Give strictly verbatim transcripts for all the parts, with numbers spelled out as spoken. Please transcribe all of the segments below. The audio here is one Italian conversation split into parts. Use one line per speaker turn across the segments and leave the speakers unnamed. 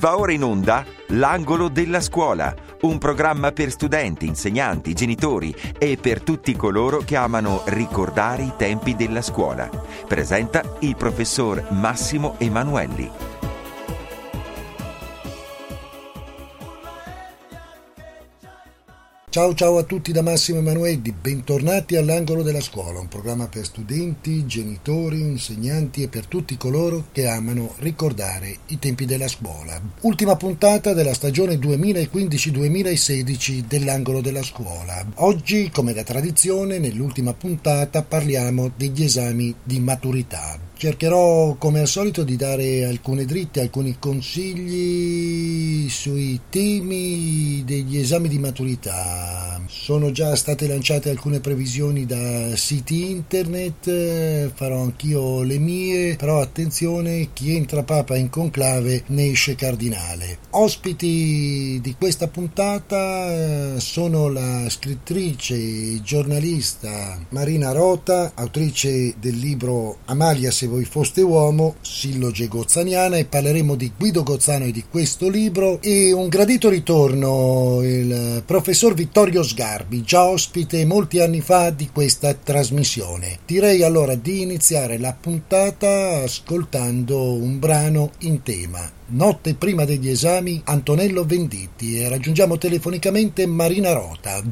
Va ora in onda L'Angolo della Scuola, un programma per studenti, insegnanti, genitori e per tutti coloro che amano ricordare i tempi della scuola. Presenta il professor Massimo Emanuelli.
Ciao ciao a tutti da Massimo Emanuelli, bentornati all'Angolo della Scuola, un programma per studenti, genitori, insegnanti e per tutti coloro che amano ricordare i tempi della scuola. Ultima puntata della stagione duemilaquindici duemilasedici dell'Angolo della Scuola. Oggi, come da tradizione, nell'ultima puntata parliamo degli esami di maturità. Cercherò come al solito di dare alcune dritte, alcuni consigli sui temi degli esami di maturità. Sono già state lanciate alcune previsioni da siti internet, farò anch'io le mie, però attenzione, chi entra papa in conclave ne esce cardinale. Ospiti di questa puntata sono la scrittrice e giornalista Marina Rota, autrice del libro Amalia se voi foste uomo, silloge gozzaniana, e parleremo di Guido Gozzano e di questo libro, e un gradito ritorno il professor Vittorio Sgarbi, già ospite molti anni fa di questa trasmissione. Direi allora di iniziare la puntata ascoltando un brano in tema. Notte prima degli esami, Antonello Venditti, e raggiungiamo telefonicamente Marina Rota.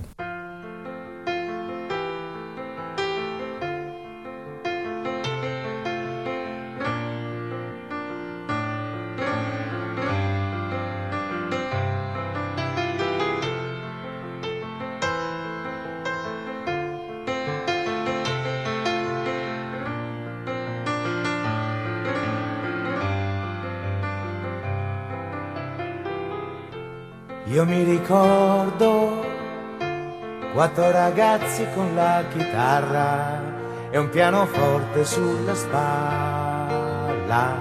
Io mi ricordo quattro ragazzi con la chitarra e un pianoforte sulla spalla,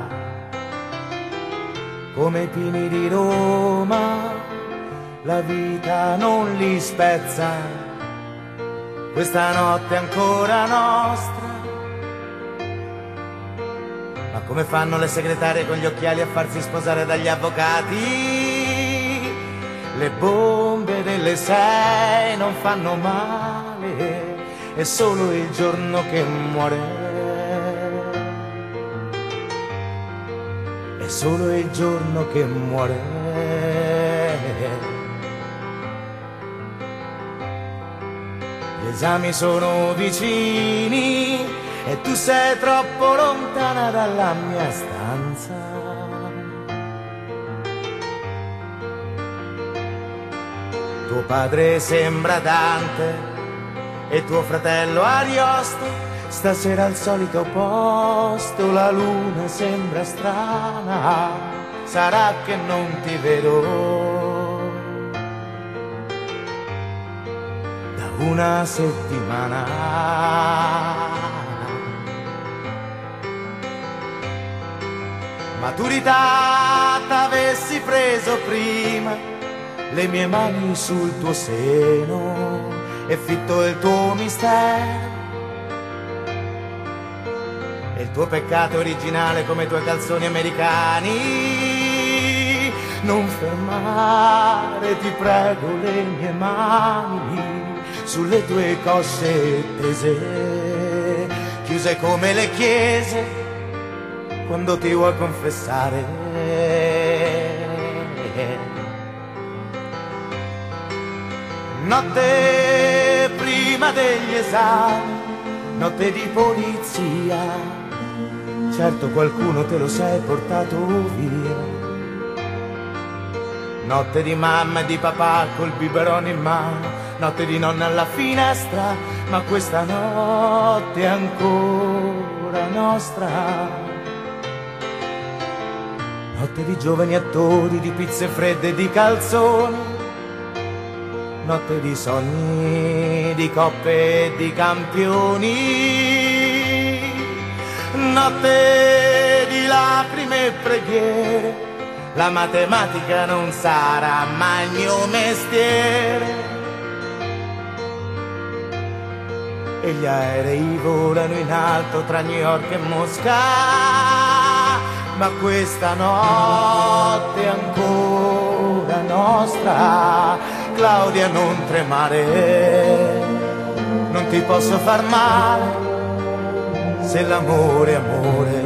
come i pini di Roma, la vita non li spezza, questa notte è ancora nostra. Ma come fanno le segretarie con gli occhiali a farsi sposare dagli avvocati? Le bombe delle sei non fanno male, è solo il giorno che muore, è solo il giorno che muore. Gli esami sono vicini e tu sei troppo lontana dalla mia stanza. Tuo padre sembra Dante e tuo fratello Ariosto, stasera al solito posto, la luna sembra strana, sarà che non ti vedo da una settimana. Maturità t'avessi preso prima, le mie mani sul tuo seno e fitto il tuo mistero, e il tuo peccato originale come i tuoi calzoni americani. Non fermare, ti prego, le mie mani sulle tue cosce tese, chiuse come le chiese quando ti vuoi confessare. Notte prima degli esami, notte di polizia, certo qualcuno te lo sei portato via. Notte di mamma e di papà col biberone in mano, notte di nonna alla finestra, ma questa notte è ancora nostra. Notte di giovani attori, di pizze fredde e di calzoni, notte di sogni, di coppe e di campioni, notte di lacrime e preghiere, la matematica non sarà mai il mio mestiere. E gli aerei volano in alto tra New York e Mosca, ma questa notte è ancora nostra. Claudia, non tremare, non ti posso far male se l'amore è amore.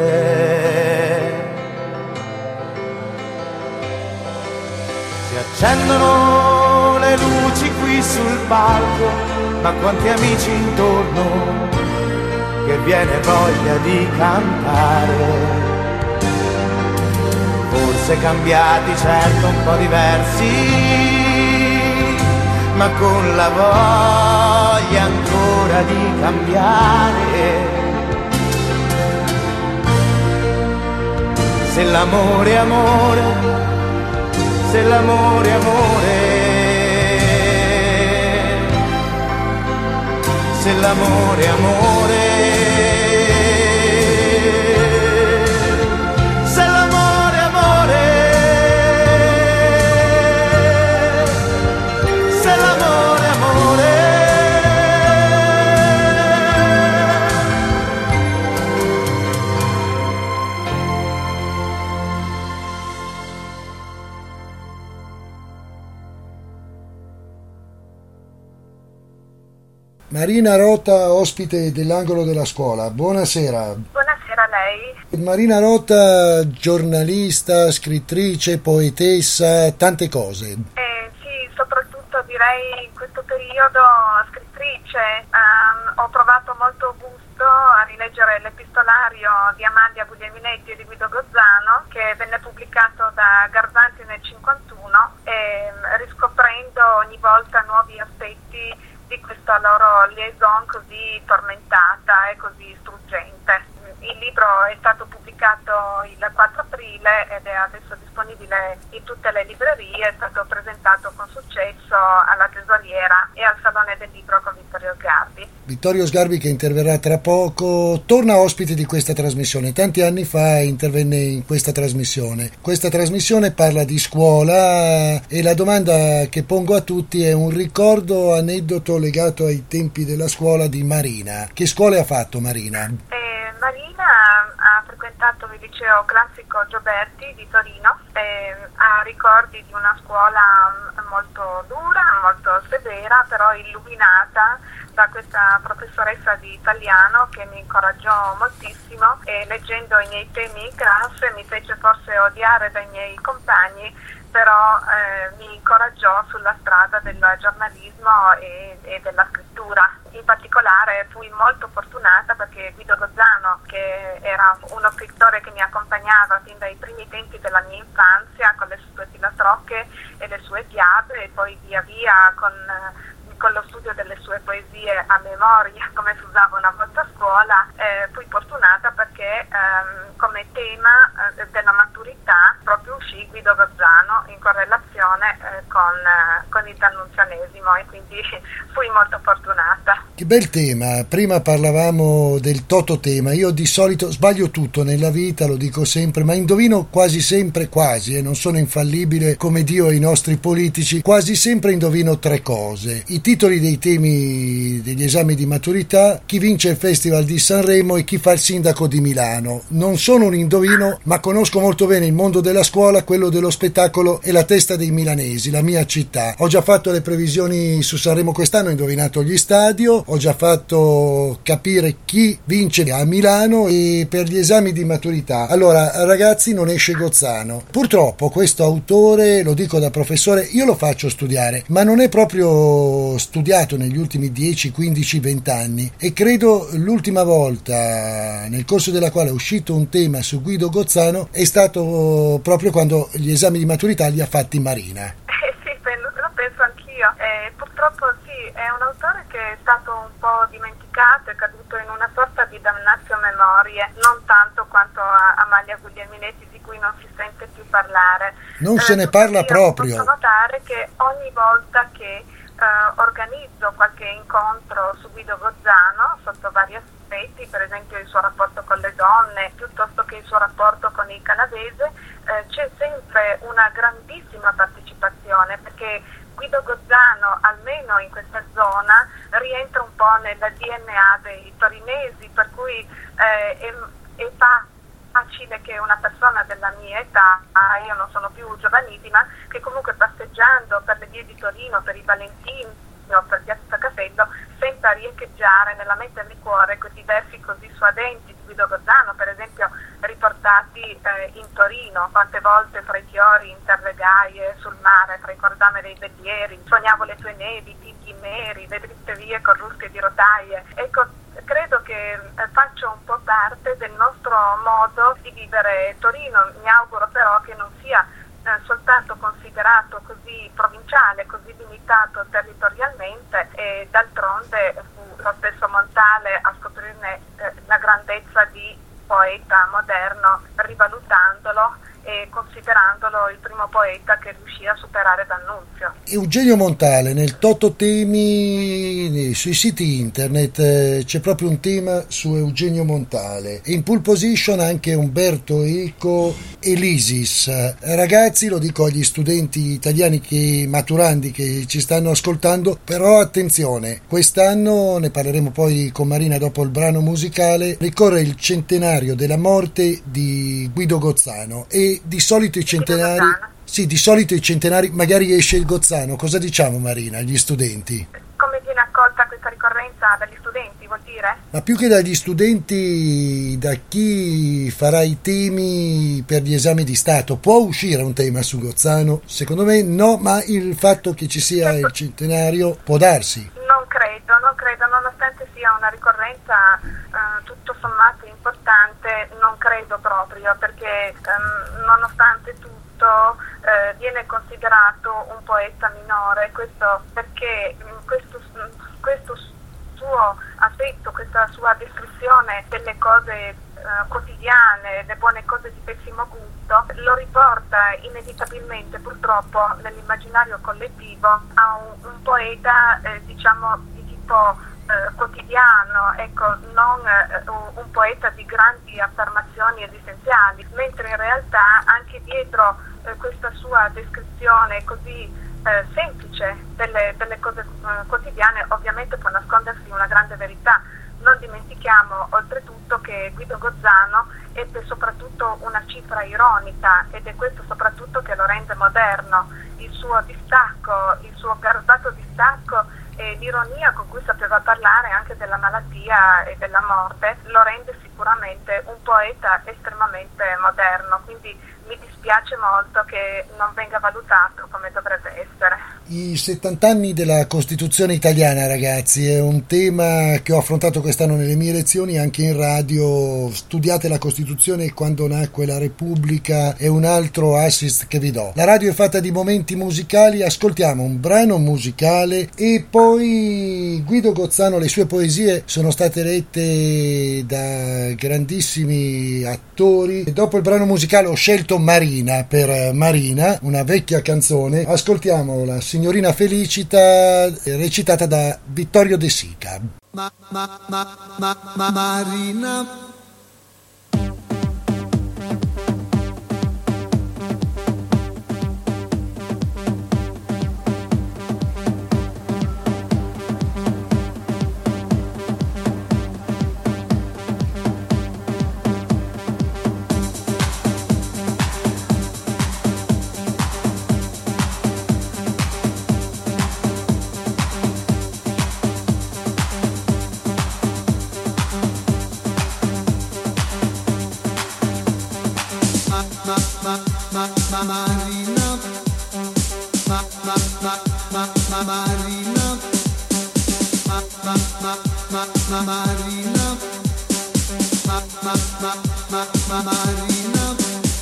Si accendono le luci qui sul palco, ma quanti amici intorno, che viene voglia di cantare. Forse cambiati, certo un po' diversi, ma con la voglia ancora di cambiare. Se l'amore è amore, se l'amore è amore, se l'amore è amore, se l'amore è amore, se l'amore è amore.
Marina Rota, ospite dell'Angolo della Scuola, buonasera.
Buonasera a lei.
Marina Rota, giornalista, scrittrice, poetessa, tante cose.
Eh, sì, soprattutto direi in questo periodo scrittrice. Um, ho trovato molto gusto a rileggere l'epistolario di Amalia Guglielminetti e di Guido Gozzano, che venne pubblicato da Garzanti nel cinquantuno, e riscoprendo ogni volta nuovi aspetti di questa loro liaison così tormentata e così struggente. Il libro è stato pubblicato il quattro aprile ed è adesso disponibile in tutte le librerie, è stato presentato con successo alla Tesoriera e al Salone del Libro con Vittorio Sgarbi.
Vittorio Sgarbi, che interverrà tra poco, torna ospite di questa trasmissione. Tanti anni fa intervenne in questa trasmissione. Questa trasmissione parla di scuola e la domanda che pongo a tutti è un ricordo, aneddoto legato ai tempi della scuola di Marina. Che scuole ha fatto Marina?
Eh, Marina ha frequentato il liceo classico Gioberti di Torino, e ha ricordi di una scuola molto dura, molto severa, però illuminata da questa professoressa di italiano che mi incoraggiò moltissimo, e leggendo i miei temi in classe mi fece forse odiare dai miei compagni, però eh, mi incoraggiò sulla strada del giornalismo e, e della scrittura. In particolare fui molto fortunata perché Guido Gozzano, che era uno scrittore che mi accompagnava fin dai primi tempi della mia infanzia con le sue filastrocche e le sue fiabe, e poi via via con con lo studio delle sue poesie a memoria, come si usava una volta a scuola, eh, fui fortunata perché ehm, come tema eh, della maturità proprio uscì Guido Gozzano in correlazione eh, con, eh, con il D'Annunzianesimo, e quindi fui molto fortunata.
Che bel tema. Prima parlavamo del tototema. Io di solito sbaglio tutto nella vita, lo dico sempre, ma indovino quasi sempre, quasi, e eh, non sono infallibile come Dio e i nostri politici, quasi sempre indovino tre cose: i titoli dei temi degli esami di maturità, chi vince il Festival di Sanremo e chi fa il sindaco di Milano. Non sono un indovino, ma conosco molto bene il mondo della scuola, quello dello spettacolo e la testa dei milanesi, la mia città. Ho già fatto le previsioni su Sanremo quest'anno, ho indovinato gli stadio, ho già fatto capire chi vince a Milano, e per gli esami di maturità, allora ragazzi, non esce Gozzano. Purtroppo questo autore, lo dico da professore, io lo faccio studiare, ma non è proprio studiato negli ultimi dieci, quindici, venti anni, e credo l'ultima volta nel corso della quale è uscito un tema su Guido Gozzano è stato proprio quando gli esami di maturità li ha fatti Marina.
Eh sì, lo penso anch'io. Eh, purtroppo sì, è un autore che è stato un po' dimenticato, è caduto in una sorta di damnatio memorie, non tanto quanto a Amalia Guglielminetti, di cui non si sente più parlare.
Non
eh,
se ne parla proprio.
Posso notare che ogni volta che Uh, organizzo qualche incontro su Guido Gozzano sotto vari aspetti, per esempio il suo rapporto con le donne, piuttosto che il suo rapporto con il canavese, uh, c'è sempre una grandissima partecipazione, perché Guido Gozzano, almeno in questa zona, rientra un po' nel D N A dei torinesi, per cui uh, è, è fa facile che una persona della mia età, io non sono più giovanissima, che comunque passeggiando per le vie di Torino, per i Valentini o per Piazza Casello, senta riecheggiare nella mente e nel cuore questi versi così suadenti di Guido Gozzano, per esempio riportati eh, in Torino, quante volte fra i fiori interlegaie sul mare, tra i cordame dei velieri, sognavo le tue nevi, tigli neri, le dritte vie con rusche di rotaie. Ecco, credo che eh, faccia un po' parte del nostro modo di vivere Torino. Mi auguro però che non sia eh, soltanto considerato così provinciale, così limitato territorialmente, e d'altronde fu lo stesso Montale a scoprirne eh, la grandezza di poeta moderno, rivalutandolo e considerandolo il primo poeta che riuscì a superare D'Annunzio.
Eugenio Montale, nel Toto Temi sui siti internet eh, c'è proprio un tema su Eugenio Montale, in pole position anche Umberto Eco e l'Isis. Eh, ragazzi, lo dico agli studenti italiani che maturandi che ci stanno ascoltando, però attenzione, quest'anno, ne parleremo poi con Marina dopo il brano musicale, ricorre il centenario della morte di Guido Gozzano, e di solito i centenari, sì, di solito i centenari magari esce il Gozzano. Cosa diciamo, Marina, agli studenti?
Come viene accolta questa ricorrenza dagli studenti, vuol dire?
Ma più che dagli studenti, da chi farà i temi per gli esami di Stato. Può uscire un tema su Gozzano? Secondo me no, ma il fatto che ci sia il centenario può darsi.
Non credo, non credo, nonostante sia una ricorrenza eh, tutto sommato importante, non credo proprio, perché ehm, nonostante tutto eh, viene considerato un poeta minore, questo perché questo, questo suo aspetto, questa sua descrizione delle cose eh, quotidiane, le buone cose di pessimo gusto, lo riporta inevitabilmente purtroppo nell'immaginario collettivo a un, un poeta eh, diciamo di tipo eh, quotidiano, ecco, non eh, un poeta di grandi affermazioni esistenziali, mentre in realtà anche dietro eh, questa sua descrizione così Eh, semplice delle, delle cose eh, quotidiane ovviamente può nascondersi una grande verità. Non dimentichiamo oltretutto che Guido Gozzano ebbe soprattutto una cifra ironica, ed è questo soprattutto che lo rende moderno, il suo distacco, il suo garbato distacco e l'ironia con cui sapeva parlare anche della malattia e della morte lo rende sicuramente un poeta estremamente moderno, quindi mi dispiace molto che non venga valutato come dovrebbe essere.
I settanta anni della Costituzione italiana, ragazzi, è un tema che ho affrontato quest'anno nelle mie lezioni anche in radio. Studiate la Costituzione quando nacque la Repubblica, è un altro assist che vi do. La radio è fatta di momenti musicali, ascoltiamo un brano musicale e poi Guido Gozzano, le sue poesie sono state lette da grandissimi attori. E dopo il brano musicale ho scelto Marina per Marina, una vecchia canzone. Ascoltiamo la Signorina Felicita recitata da Vittorio De Sica.
Ma, ma, ma, ma, ma, Marina. Marina, ma ma ma ma ma Marina, ma ma ma ma ma Marina, ma ma ma ma ma Marina.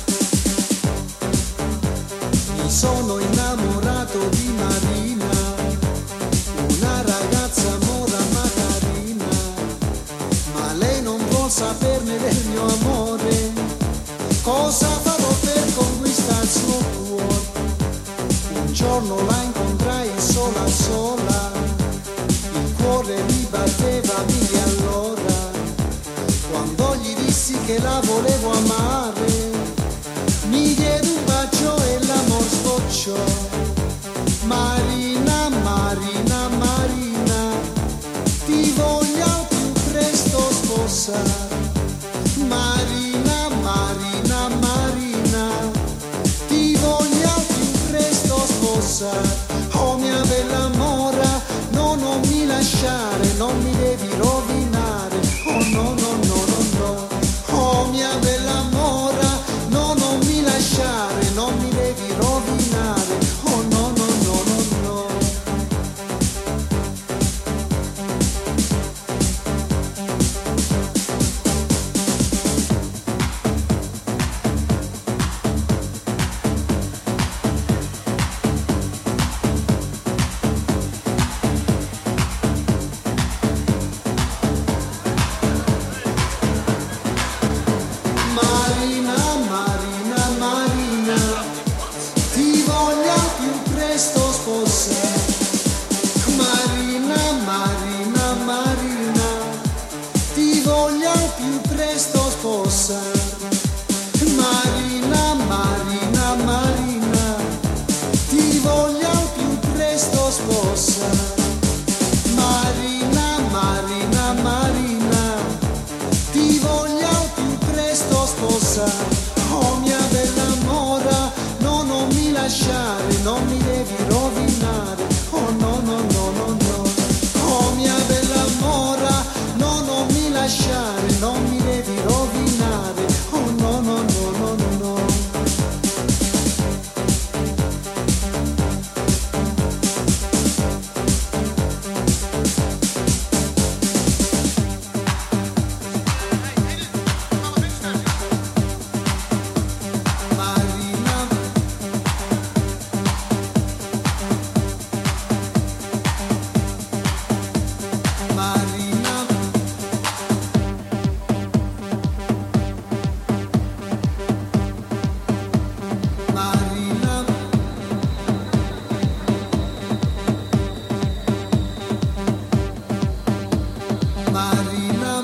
Mi sono innamorato di Marina, una ragazza mora ma carina, ma lei non vuol saperne del mio amore. Cosa farò per conquistare il suo cuore? Un giorno la incontrai sola sola, il cuore mi batteva mille all'ora. Quando gli dissi che la volevo amare, mi diede un bacio e l'amor sbocciò. Marina, Marina, Marina, ti voglio al più presto sposare. Marina, Marina, sposare. Oh mia bella mora, no, non mi lasciare, non mi devi rovinare. Oh no, no, no, no, no. Oh mia bella mora, no, non mi lasciare, non mi devi rovinare. Oh no, no, no, no, no. Marina, Marina, Marina, ti voglio al più presto sposare. Marina, Marina, Marina, ti voglio al più presto sposare. Marina, Marina, Marina, ti voglio al più presto sposare. Marina, Marina, Marina, ti voglio al più presto sposare. Oh mia bella mora, no, non mi lasciare, non mi devi rovinare. Oh no, no, no, no, no. Oh mia bella mora, no, non mi lasciare, non mi devi rovinare. Oh no, no, no, no, no, no. Marina, Marina, Marina, Marina.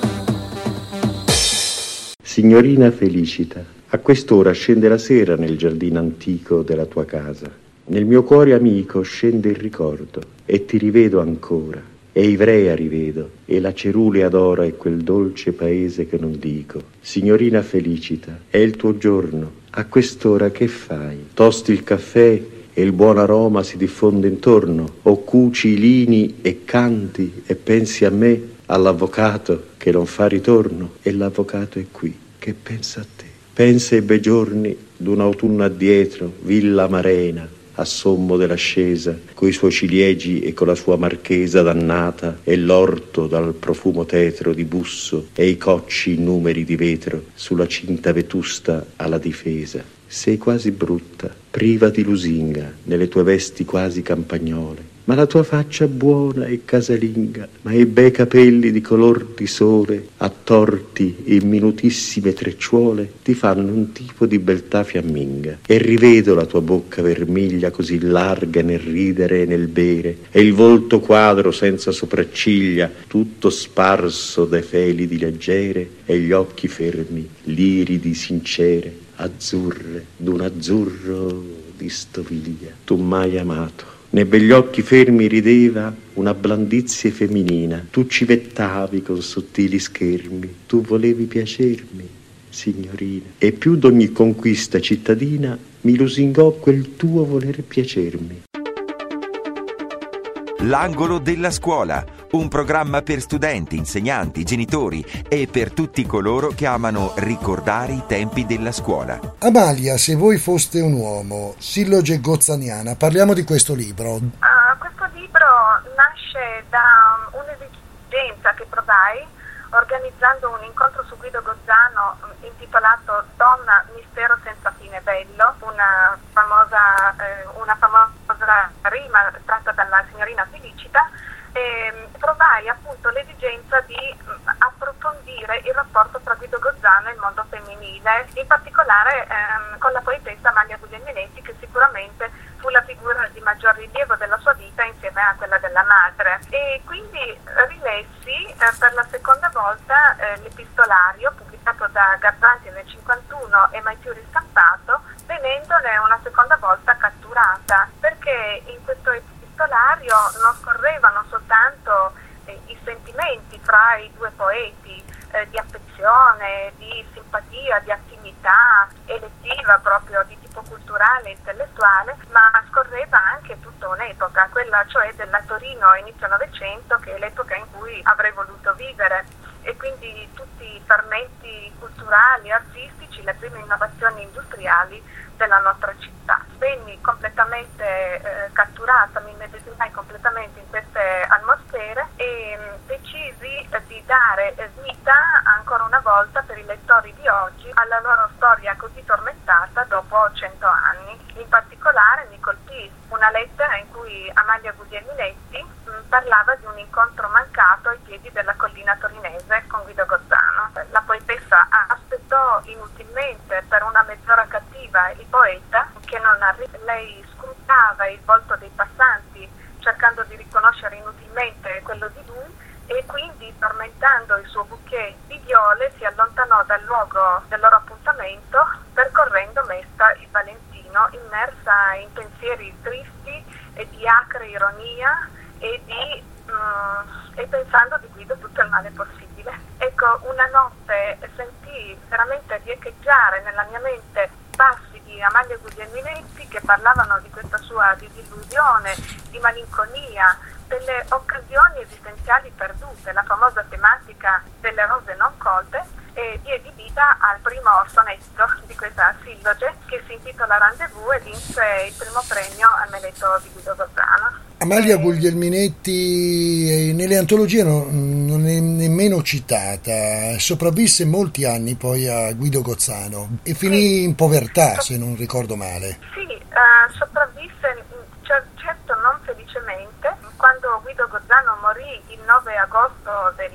Signorina Felicita, a quest'ora scende la sera nel giardino antico della tua casa. Nel mio cuore amico scende il ricordo e ti rivedo ancora. E Ivrea rivedo e la cerulea d'oro e quel dolce paese che non dico. Signorina Felicita, è il tuo giorno. A quest'ora che fai? Tosti il caffè e il buon aroma si diffonde intorno, o cuci i lini e canti e pensi a me, all'avvocato che non fa ritorno, e l'avvocato è qui che pensa a te. Pensa ai bei giorni d'un autunno addietro, Villa Marena, a sommo dell'ascesa, coi suoi ciliegi e con la sua marchesa dannata, e l'orto dal profumo tetro di busso, e i cocci in numeri di vetro, sulla cinta vetusta alla difesa. Sei quasi brutta, priva di lusinga, nelle tue vesti quasi campagnole, ma la tua faccia buona e casalinga, ma i bei capelli di color di sole, attorti in minutissime trecciuole, ti fanno un tipo di beltà fiamminga. E rivedo la tua bocca vermiglia così larga nel ridere e nel bere, e il volto quadro senza sopracciglia, tutto sparso dai feli di leggere, e gli occhi fermi, liridi sincere, azzurre d'un azzurro di stoviglia. Tu m'hai amato. Nei begli occhi fermi rideva una blandizie femminina. Tu civettavi con sottili schermi, tu volevi piacermi, signorina. E più d'ogni conquista cittadina mi lusingò quel tuo voler piacermi.
L'angolo della scuola, un programma per studenti, insegnanti, genitori e per tutti coloro che amano ricordare i tempi della scuola.
Amalia, se voi foste un uomo, Silloge Gozzaniana, parliamo di questo libro.
Uh, questo libro nasce da un'esigenza che provai organizzando un incontro su Guido Gozzano intitolato Donna, mistero senza fine bello, una famosa, eh, una famosa rima tratta dalla signorina Felicita, e provai appunto l'esigenza di approfondire il rapporto tra Guido Gozzano e il mondo femminile, in particolare ehm, con la poetessa Amalia Guglielminetti, che sicuramente fu la figura di maggior rilievo della sua vita insieme a quella della madre. E quindi rilessi eh, per la seconda volta eh, l'epistolario pubblicato da Garzanti nel cinquantuno e mai più ristampato, venendone una seconda volta catturata, perché in questo epistolario non scorrevano soltanto eh, i sentimenti fra i due poeti, eh, di affezione, di simpatia, di attività elettiva proprio di tipo culturale e intellettuale, ma scorreva anche tutta un'epoca, quella cioè della Torino inizio Novecento, che è l'epoca in cui avrei voluto vivere, e quindi tutti i fermenti culturali, artistici, le prime innovazioni industriali della nostra città. Venni completamente eh, catturata, mi medesimai completamente in queste atmosfere e mh, decisi eh, di dare eh, vita ancora una volta per i lettori di oggi alla loro storia così tormentata dopo cento anni. In particolare mi colpì una lettera in cui Amalia Guglielminetti mh, parlava di un incontro mancato ai piedi della collina torinese con Guido Gozzano. La poetessa aspettò inutilmente per una mezz'ora cattiva il poeta che non arriva. Lei scrutava il volto dei passanti cercando di riconoscere inutilmente quello di lui e quindi, tormentando il suo bouquet di viole, si allontanò dal luogo del loro appuntamento percorrendo mesta il Valentino, immersa in pensieri tristi e di acre ironia e di mm, e pensando di Guido tutto il male possibile. Ecco, una notte sentii veramente riecheggiare nella mia mente passi di Amalia Guglielminetti che parlavano di questa sua disillusione, di malinconia, delle occasioni esistenziali perdute, la famosa tematica delle rose non colte, e diedi vita al primo sonetto di questa silloge che si intitola Rendezvous e vinse il primo premio al Meletto di Guido Gozzano.
Amalia Guglielminetti nelle antologie no, non è nemmeno citata, sopravvisse molti anni poi a Guido Gozzano e finì sì. in povertà, se non ricordo male.
Sì, uh, sopravvisse, certo non felicemente. Quando Guido Gozzano morì il nove agosto del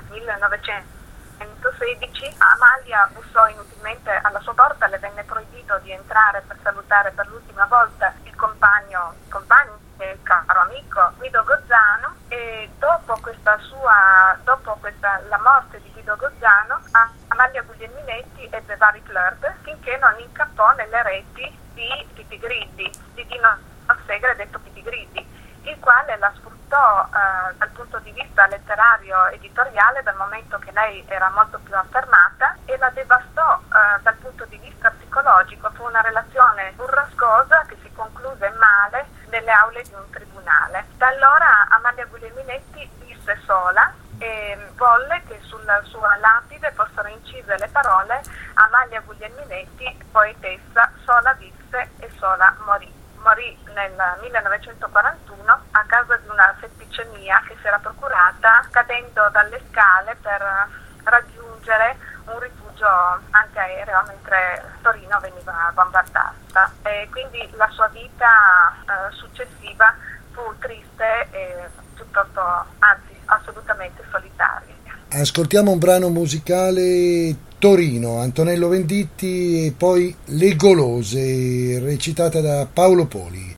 millenovecentosedici, Amalia bussò inutilmente alla sua porta, le venne proibito di entrare per salutare per l'ultima volta il compagno, il compagno il caro amico Guido Gozzano, e dopo questa sua dopo questa la morte di Guido Gozzano, Amalia Guglielminetti ebbe vari flirt finché non incappò nelle reti di Pippi Griddi, di Dino Segre detto Pippi Griddi, il quale la sfruttò eh, dal punto di vista letterario editoriale dal momento che lei era molto più affermata, e la devastò eh, dal punto di vista psicologico. Fu una relazione burrascosa che si concluse male nelle aule di un tribunale. Da allora Amalia Guglielminetti visse sola e volle che sulla sua lapide fossero incise le parole: Amalia Guglielminetti, poetessa, sola visse e sola morì. Morì nel millenovecentoquarantuno a causa di una setticemia che si era procurata cadendo dalle scale per raggiungere un rifugio antiaereo mentre Torino veniva bombardata. E quindi la sua vita eh, successiva fu triste e piuttosto, anzi assolutamente solitaria.
Ascoltiamo un brano musicale, Torino, Antonello Venditti, e poi Le Golose, recitata da Paolo Poli.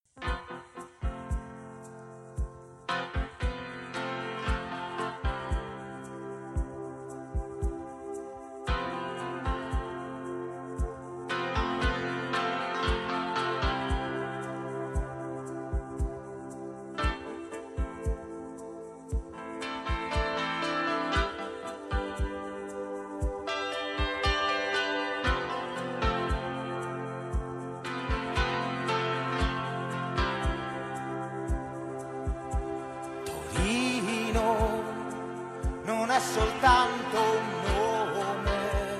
Non è soltanto un nome,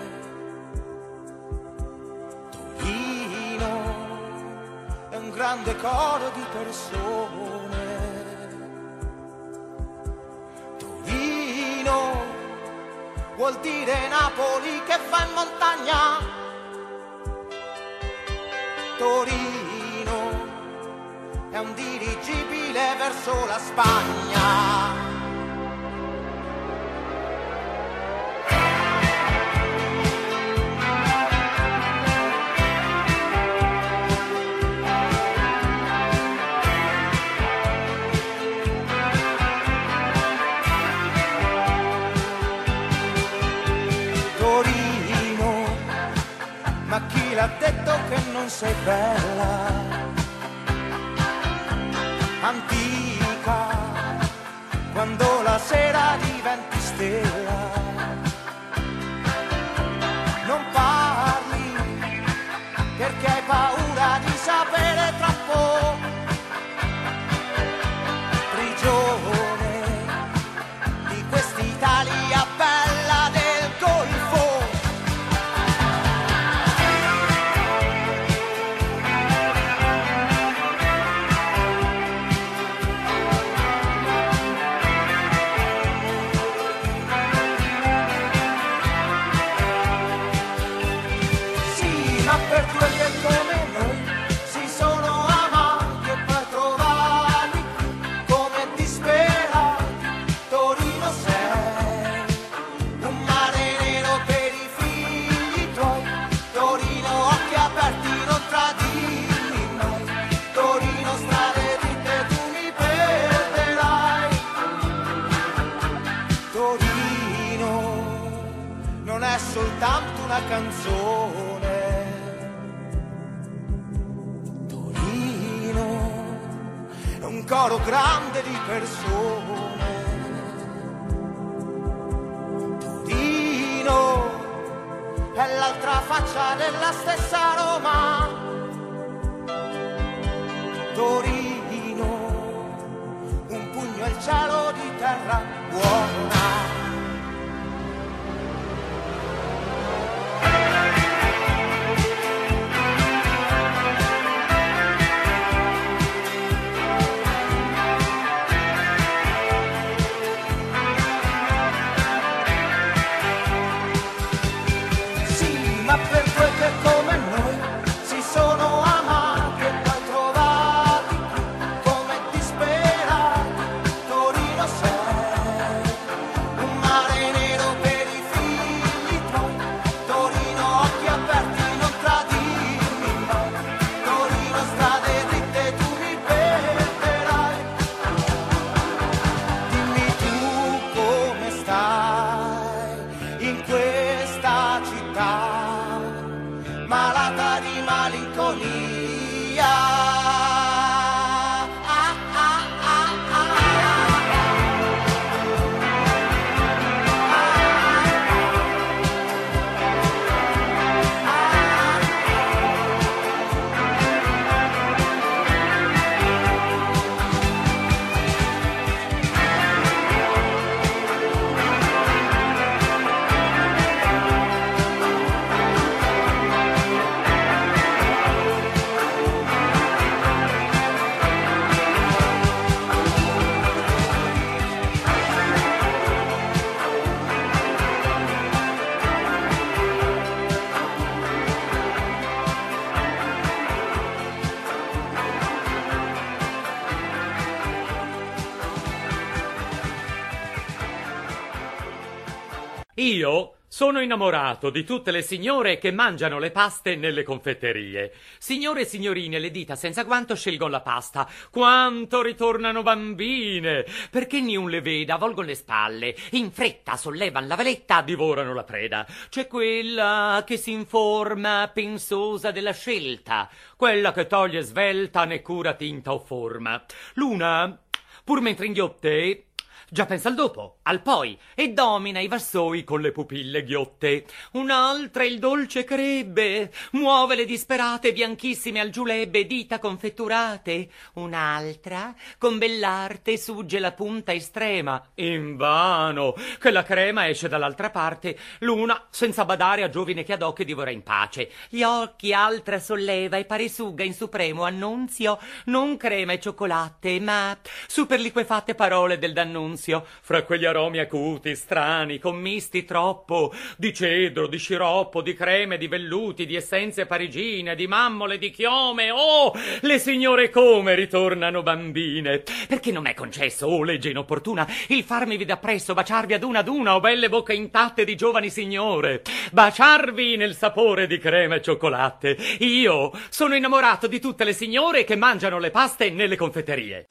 Torino è un grande coro di persone, Torino vuol dire Napoli che va in montagna, Torino è un dirigibile verso la Spagna. Ma chi l'ha detto che non sei bella, antica, quando la sera diventi stella, non è soltanto una canzone. Torino è un coro grande di persone. Torino è l'altra faccia della stessa Roma. Torino, un pugno al cielo di terra buona.
Io sono innamorato di tutte le signore che mangiano le paste nelle confetterie. Signore e signorine, le dita senza guanto scelgono la pasta. Quanto ritornano bambine! Perché niun le veda, volgono le spalle. In fretta sollevan la veletta, divorano la preda. C'è quella che si informa pensosa della scelta. Quella che toglie svelta né cura tinta o forma. L'una, pur mentre inghiotte, già pensa al dopo, al poi, e domina i vassoi con le pupille ghiotte. Un'altra il dolce crebbe, muove le disperate bianchissime al giulebbe dita confetturate. Un'altra, con bell'arte, sugge la punta estrema. Invano, che la crema esce dall'altra parte. L'una, senza badare a giovine che ad occhi divora in pace. Gli occhi altra solleva e pare suga in supremo annunzio. Non crema e cioccolate, ma super liquefatte parole del d'annunzio. Fra quegli aromi acuti, strani, commisti troppo, di cedro, di sciroppo, di creme, di velluti, di essenze parigine, di mammole, di chiome. Oh, le signore come ritornano bambine! Perché non m'è concesso, oh legge inopportuna, il farmivi da presso, baciarvi ad una ad una, o belle bocche intatte di giovani signore, baciarvi nel sapore di crema e cioccolate. Io sono innamorato di tutte le signore che mangiano le paste nelle confetterie.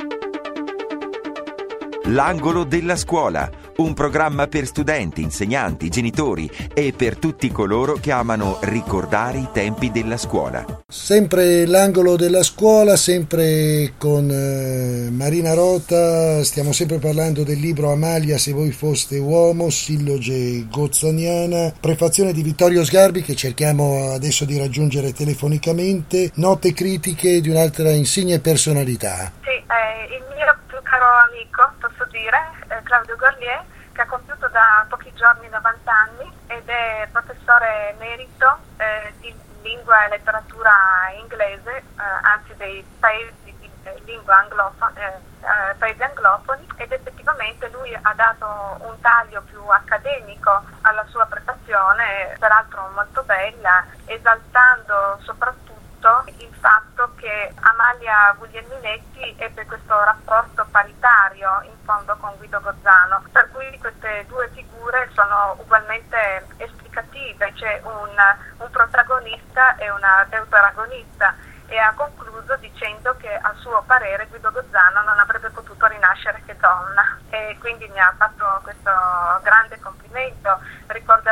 L'angolo della scuola, un programma per studenti, insegnanti, genitori e per tutti coloro che amano ricordare i tempi della scuola.
Sempre l'angolo della scuola, sempre con eh, Marina Rota, stiamo sempre parlando del libro Amalia se voi foste uomo, silloge gozzoniana, prefazione di Vittorio Sgarbi che cerchiamo adesso di raggiungere telefonicamente, note critiche di un'altra insigne personalità.
Sì, eh, il mio più caro amico, posso dire, eh, Claudio Gorlier, che ha compiuto da pochi giorni novanta anni ed è professore emerito eh, di lingua e letteratura inglese, eh, anzi dei paesi di eh, lingua anglofona, eh, eh, paesi anglofoni, ed effettivamente lui ha dato un taglio più accademico alla sua prefazione, peraltro molto bella, esaltando soprattutto il fatto che Amalia Guglielminetti ebbe questo rapporto paritario in fondo con Guido Gozzano, per cui queste due figure sono ugualmente esplicative, c'è un, un protagonista e una deuteragonista, e ha concluso dicendo che a suo parere Guido Gozzano non avrebbe potuto rinascere che donna, e quindi mi ha fatto questo grande complimento. Ricorderò sempre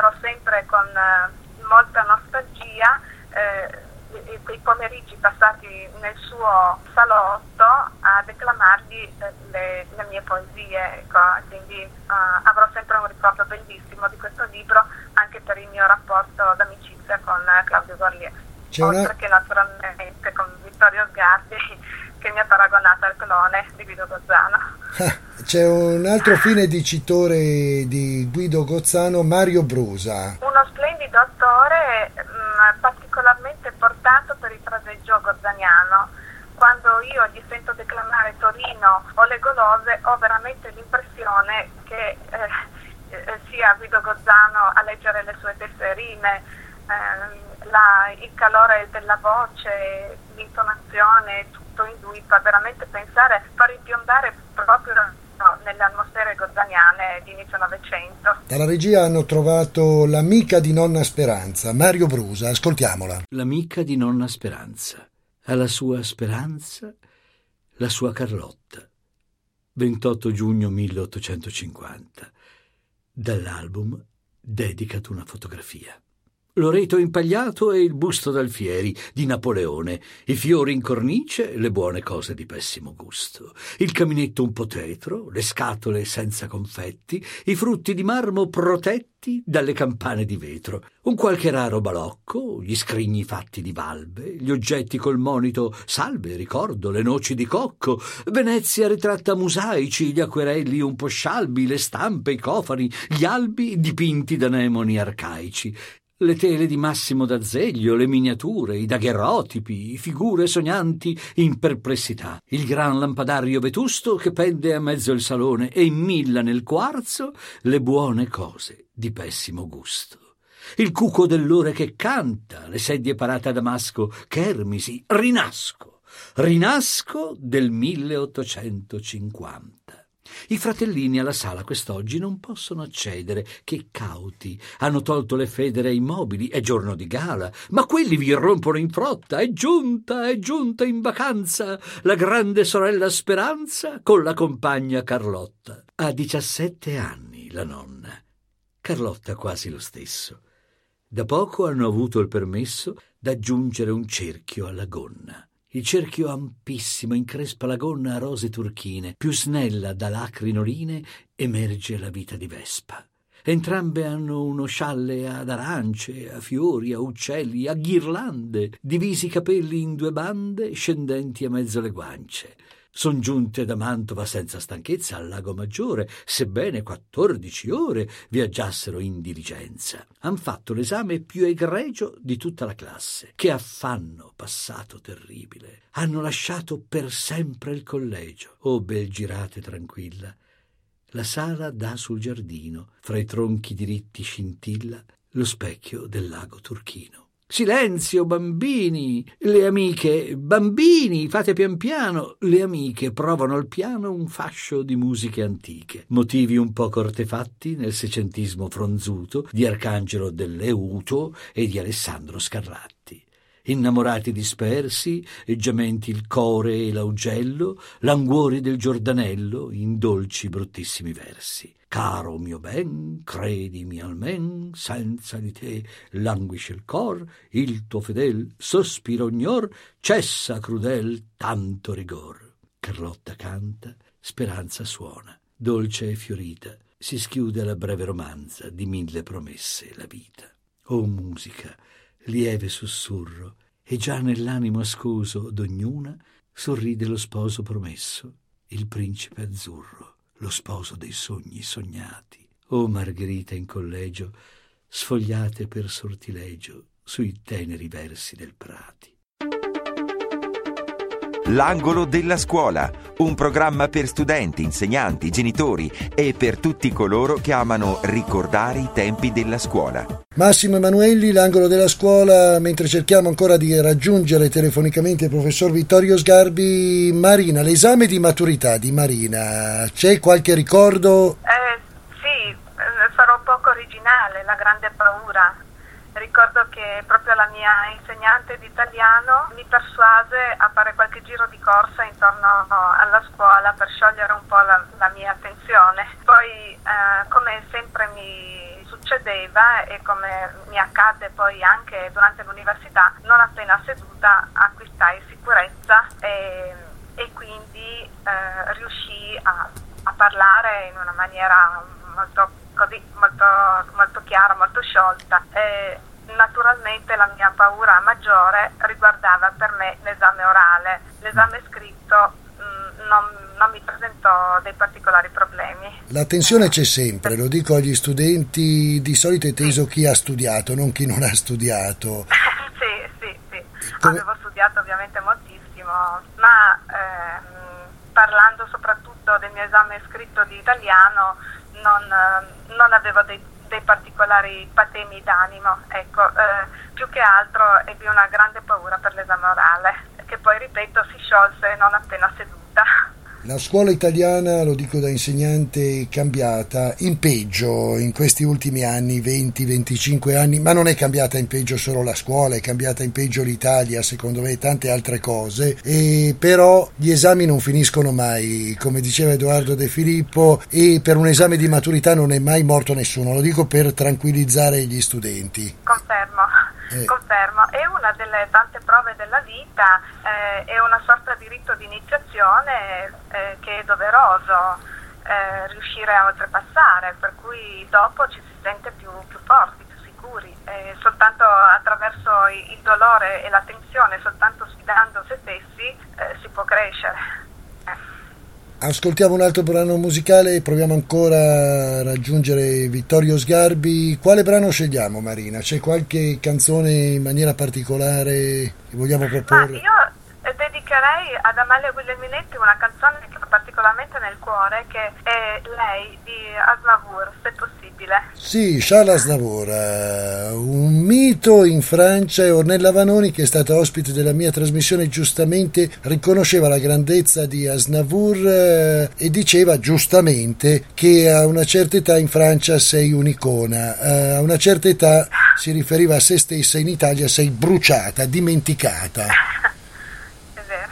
sempre con eh, molta nostalgia eh, quei pomeriggi passati nel suo salotto a declamargli eh, le, le mie poesie, ecco. Quindi eh, avrò sempre un ricordo bellissimo di questo libro, anche per il mio rapporto d'amicizia con eh, Claudio Gorlier,
C'è
oltre
una...
che naturalmente con Vittorio Sgarbi, che mi ha paragonato al clone di Guido Gozzano.
C'è un altro fine dicitore di Guido Gozzano, Mario Brusa.
Uno splendido attore, mh, particolarmente portato per il fraseggio gozzaniano. Quando io gli sento declamare Torino o Le Golose, ho veramente l'impressione che eh, eh, sia Guido Gozzano a leggere le sue tesserine, eh, la, il calore della voce, l'intonazione, tutto in lui fa veramente pensare, fa ripiondare proprio no, nelle atmosfere gozzaniane di inizio Novecento.
Dalla regia hanno trovato l'amica di nonna Speranza, Mario Brusa, ascoltiamola.
L'amica di nonna Speranza, alla sua Speranza, la sua Carlotta, ventotto giugno milleottocentocinquanta, dall'album Dedicati una fotografia. Loreto impagliato e il busto d'Alfieri di Napoleone, i fiori in cornice, le buone cose di pessimo gusto, il caminetto un po' tetro, le scatole senza confetti, i frutti di marmo protetti dalle campane di vetro, un qualche raro balocco, gli scrigni fatti di valve, gli oggetti col monito salve, ricordo, le noci di cocco, Venezia ritratta mosaici, gli acquerelli un po' scialbi, le stampe, i cofani, gli albi dipinti da nemoni arcaici, le tele di Massimo d'Azeglio, le miniature, i daguerrotipi, figure sognanti in perplessità, il gran lampadario vetusto che pende a mezzo il salone e immilla nel quarzo le buone cose di pessimo gusto. Il cuco dell'ore che canta, le sedie parate a damasco, Chermisi, Rinasco, Rinasco del milleottocentocinquanta. I fratellini alla sala quest'oggi non possono accedere, che cauti, hanno tolto le federe ai mobili, è giorno di gala, ma quelli vi rompono in frotta, è giunta, è giunta in vacanza la grande sorella Speranza con la compagna Carlotta. Ha diciassette anni la nonna, Carlotta quasi lo stesso. Da poco hanno avuto il permesso d'aggiungere un cerchio alla gonna. Il cerchio ampissimo increspa la gonna a rose turchine, più snella da lacrinoline emerge la vita di Vespa. Entrambe hanno uno scialle ad arance, a fiori, a uccelli, a ghirlande, divisi i capelli in due bande scendenti a mezzo le guance. Son giunte da Mantova senza stanchezza al Lago Maggiore, sebbene quattordici ore viaggiassero in diligenza. Han fatto l'esame più egregio di tutta la classe. Che affanno passato terribile! Hanno lasciato per sempre il collegio. Oh, bel girate tranquilla! La sala dà sul giardino, fra i tronchi diritti scintilla lo specchio del lago turchino. Silenzio, bambini! Le amiche, bambini, fate pian piano! Le amiche provano al piano un fascio di musiche antiche, motivi un poco artefatti nel secentismo fronzuto di Arcangelo dell'Euto e di Alessandro Scarlatti. Innamorati dispersi, gementi il core e l'augello, languori del Giordanello in dolci bruttissimi versi. Caro mio ben, credimi almen, senza di te languisce il cor, il tuo fedel sospiro ognor, cessa crudel tanto rigor. Carlotta canta, Speranza suona, dolce e fiorita, si schiude la breve romanza di mille promesse la vita. Oh musica, lieve sussurro, e già nell'animo ascoso d'ognuna sorride lo sposo promesso, il principe azzurro, lo sposo dei sogni sognati. Oh Margherita in collegio, sfogliate per sortilegio sui teneri versi del Prati.
L'angolo della scuola, un programma per studenti, insegnanti, genitori e per tutti coloro che amano ricordare i tempi della scuola.
Massimo Emanuelli, l'angolo della scuola, mentre cerchiamo ancora di raggiungere telefonicamente il professor Vittorio Sgarbi. Marina, l'esame di maturità di Marina, c'è qualche ricordo?
Eh, sì, sarò poco originale, la grande paura. Ricordo che proprio la mia insegnante di italiano mi persuase a fare qualche giro di corsa intorno alla scuola per sciogliere un po' la, la mia attenzione. Poi, eh, come sempre mi succede succedeva, e come mi accadde poi anche durante l'università, non appena seduta acquistai sicurezza e, e quindi eh, riuscii a, a parlare in una maniera molto, così, molto, molto chiara, molto sciolta. E naturalmente la mia paura maggiore riguardava per me l'esame orale. L'esame scritto mh, non, non mi presentò dei particolari problemi.
La tensione c'è sempre, lo dico agli studenti, di solito è teso
sì.
chi ha studiato, non chi non ha studiato.
sì, sì, sì.
Come...
Avevo studiato ovviamente moltissimo, ma ehm, parlando soprattutto del mio esame scritto di italiano, non, non avevo dei, dei particolari patemi d'animo, ecco, eh, più che altro ebbi una grande paura per l'esame orale, che poi, ripeto, si sciolse non appena seduta.
La scuola italiana, lo dico da insegnante, è cambiata in peggio in questi ultimi anni, venti venticinque anni, ma non è cambiata in peggio solo la scuola, è cambiata in peggio l'Italia, secondo me, tante altre cose, e però gli esami non finiscono mai, come diceva Edoardo De Filippo, e per un esame di maturità non è mai morto nessuno, lo dico per tranquillizzare gli studenti.
Confermo. Eh. Confermo, è una delle tante prove della vita, eh, è una sorta di rito di iniziazione eh, che è doveroso eh, riuscire a oltrepassare, per cui dopo ci si sente più, più forti, più sicuri, eh, soltanto attraverso il dolore e la tensione, soltanto sfidando se stessi eh, si può crescere.
Ascoltiamo un altro brano musicale e proviamo ancora a raggiungere Vittorio Sgarbi. Quale brano scegliamo, Marina? C'è qualche canzone in maniera particolare che vogliamo proporre?
Ma io dedicherei ad Amalia Guglielminetti una canzone che ho particolarmente nel cuore, che è Lei di Aznavour, se possibile.
Sì, Charles Aznavour, un mito in Francia, e Ornella Vanoni, che è stata ospite della mia trasmissione, giustamente riconosceva la grandezza di Aznavour e diceva giustamente che a una certa età in Francia sei un'icona, a una certa età, si riferiva a se stessa, in Italia sei bruciata, dimenticata.
È vero,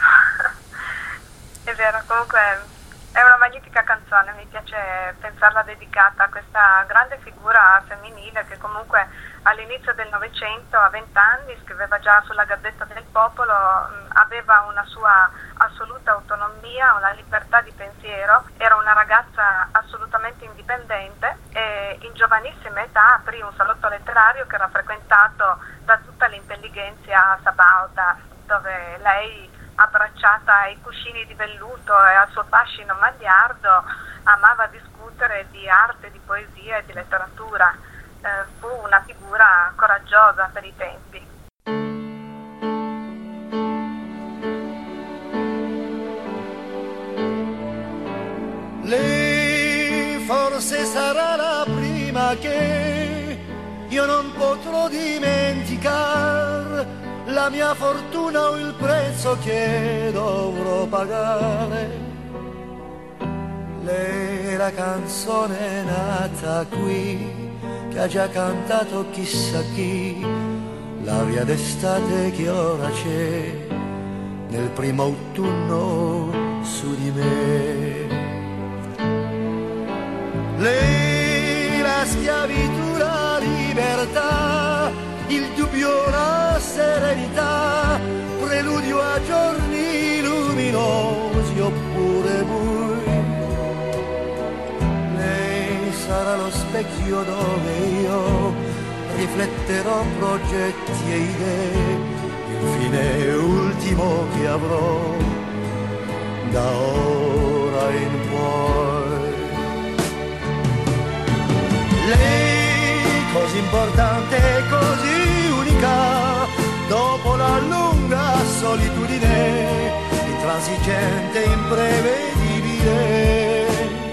è vero, comunque è una magnifica canzone, mi piace pensarla dedicata a questa grande figura femminile che comunque all'inizio del Novecento, a vent'anni, scriveva già sulla Gazzetta del Popolo, aveva una sua assoluta autonomia, una libertà di pensiero, era una ragazza assolutamente indipendente e in giovanissima età aprì un salotto letterario che era frequentato da tutta l'intellighenzia sabauda, dove lei, abbracciata ai cuscini di velluto e al suo fascino magliardo, amava discutere di arte, di poesia e di letteratura. Eh, fu una figura coraggiosa per i tempi.
Lei forse sarà la prima che io non potrò dimenticare, la mia fortuna o il prezzo che dovrò pagare. Lei è la canzone nata qui, che ha già cantato chissà chi, l'aria d'estate che ora c'è nel primo autunno su di me. Lei la schiavitù, la libertà, il dubbio, la serenità, preludio a giorni luminosi oppure bui. Lei sarà lo specchio dove io rifletterò progetti e idee, il fine ultimo che avrò da ora in poi. Lei così importante, così unica, dopo la lunga solitudine, intransigente, imprevedibile.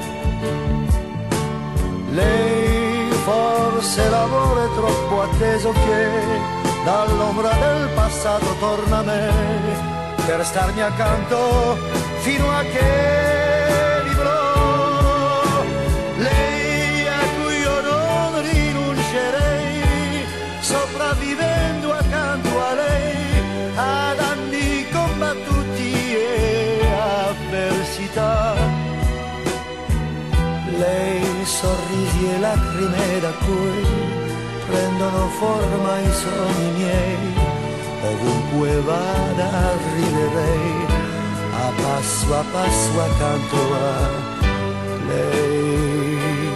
Lei forse l'amore troppo atteso che dall'ombra del passato torna a me, per starmi accanto fino a che vivrò. Lei a cui io non rinuncerei, sopravvivendo accanto a lei ad anni combattuti e avversità. Lei sorrisi
pianti e lacrime da cui prendono forma i sogni miei, ovunque vada arriverei, a passo a passo accanto a lei.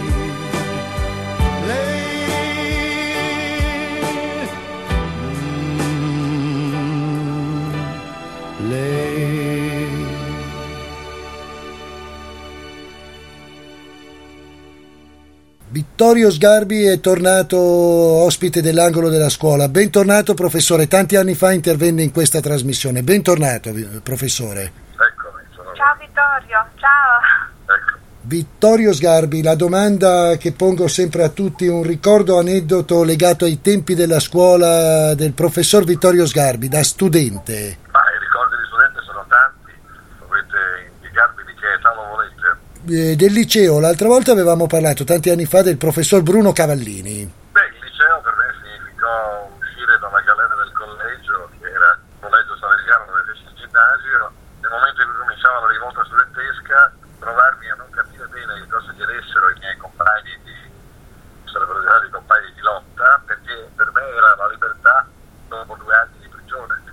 Vittorio Sgarbi è tornato ospite dell'Angolo della Scuola. Bentornato professore, tanti anni fa intervenne in questa trasmissione. Bentornato professore.
Eccomi, sono ciao Vittorio, ciao.
Ecco. Vittorio Sgarbi, la domanda che pongo sempre a tutti, un ricordo, aneddoto legato ai tempi della scuola del professor Vittorio Sgarbi, da studente.
Ah, i ricordi di studente sono tanti, dovete indicarmi di che età lo volete.
Eh, del liceo, l'altra volta avevamo parlato tanti anni fa del professor Bruno Cavallini.
Beh, il liceo per me significò uscire dalla galera del collegio, che era il collegio salesiano dove feci il ginnasio. Nel momento in cui cominciava la rivolta studentesca, trovarmi a non capire bene che cosa chiedessero i miei compagni di, sarebbero diventati compagni di lotta, perché per me era la libertà dopo due anni di prigione,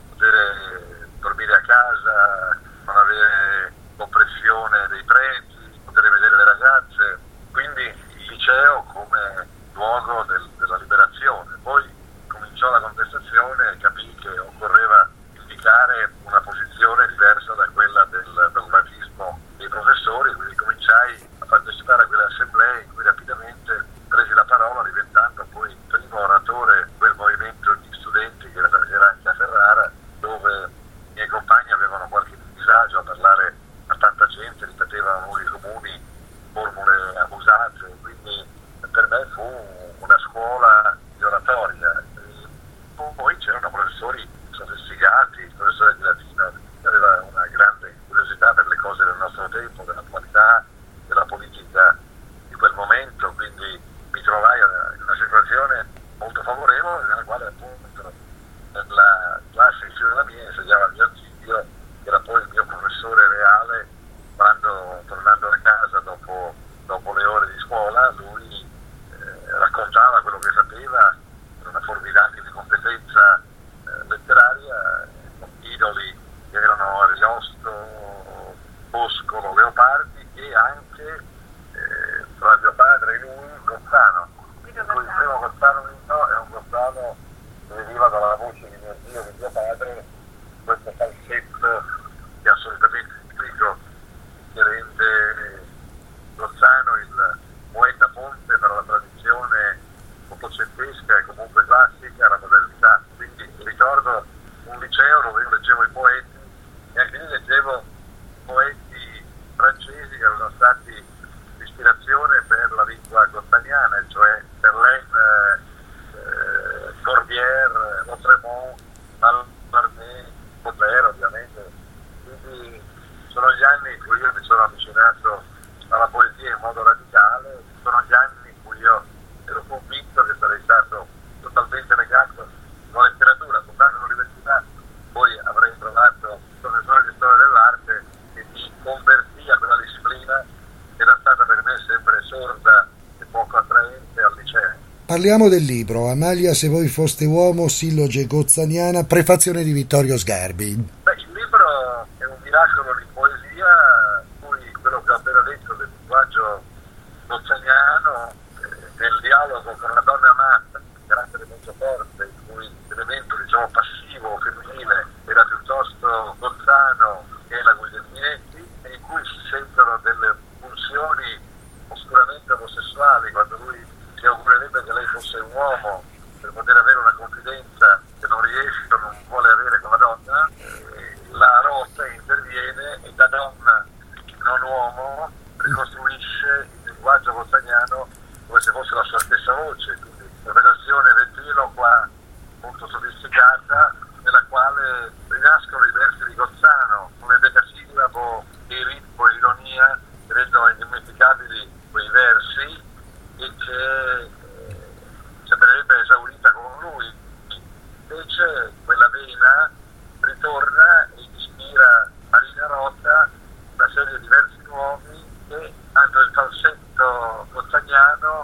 poter dormire a casa, non avere l'oppressione dei preti, poter vedere le ragazze, quindi il liceo come luogo del, della liberazione. Poi cominciò la contestazione e capì che occorreva indicare una posizione diversa da quella del dogmatismo dei professori, quindi cominciai a partecipare a quelle assemblee in cui rapidamente presi la parola, diventando poi il primo oratore di quel movimento di studenti che era anche a Ferrara, dove i miei compagni avevano qualche disagio a parlare a tanta gente, ripetevano luoghi comuni, formule abusate, quindi per me fu una scuola di oratoria. E poi c'erano professori sofisticati, il professore di latino che aveva una grande curiosità per le cose del nostro tempo, dell'attualità, della politica di quel momento, quindi mi trovai in una situazione molto favorevole nella quale appunto nella classe insieme alla mia insegnava mio zio, che era poi il mio professore reale, quando tornando a casa dopo, dopo le ore di scuola lui eh, raccontava quello che sapeva con una formidabile competenza eh, letteraria, con idoli che erano Ariosto, Boscolo, Leopardi e anche eh, tra mio padre e lui Gozzano. Quindi il primo Gozzano mio è un Gozzano che veniva dalla voce di mio zio e di mio padre, questo falsetto che assolutamente tipico, che rende Gozzano il poeta ponte tra la tradizione ottocentesca e comunque classica e la modernità. Quindi ricordo un liceo dove io leggevo i poeti e anche lì leggevo poeti francesi che erano stati l'ispirazione per la lingua gozzaniana, cioè Verlaine, eh, Corbière, Lautréamont, Mallarmé, Baudelaire ovviamente. Quindi sono gli anni in cui io mi sono avvicinato alla poesia in modo radicale, sono gli anni in cui io ero convinto che sarei stato totalmente legato alla letteratura. Fondando l'università poi avrei trovato il professore di storia dell'arte che mi convertì a quella disciplina che era stata per me sempre sorda e poco attraente al liceo.
Parliamo del libro Amalia se voi foste uomo, silloge gozzaniana, prefazione di Vittorio Sgarbi.
Beh, il libro è un miracolo di poesia, cui quello che ho appena detto del linguaggio gozzaniano, eh, del dialogo con una donna amata, un carattere molto forte, in cui l'elemento diciamo passivo femminile era piuttosto Gozzano che la Guglielminetti, e in cui si sentono delle pulsioni oscuramente omosessuali quando lui si augurerebbe che lei fosse un uomo per poter avere una confidenza che non riesce o non vuole avere con la donna. E la Rota interviene e da donna non uomo ricostruisce il linguaggio gozzaniano come se fosse la sua stessa voce, quindi una relazione ventriloqua molto sofisticata nella quale rinascono i versi di Gozzano come decasillabo e ritmo e ironia che rendono indimenticabili quei versi e che eh, sembrerebbe esaurita con lui. Invece quella vena ritorna e ispira Marina Rota una serie di versi nuovi che hanno il falsetto gozzaniano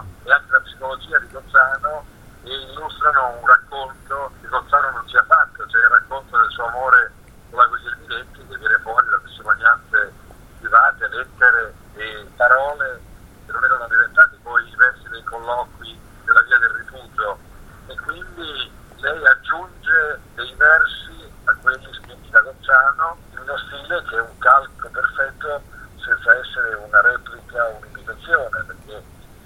mostrano un racconto che Gozzano non ci ha fatto, cioè il racconto del suo amore con la Guglielminetti, che viene fuori da testimonianze private, lettere e parole che non erano diventati poi i versi dei colloqui della Via del Rifugio, e quindi lei aggiunge dei versi a quelli scritti da Gozzano in uno stile che è un calco perfetto senza essere una replica o un'imitazione, perché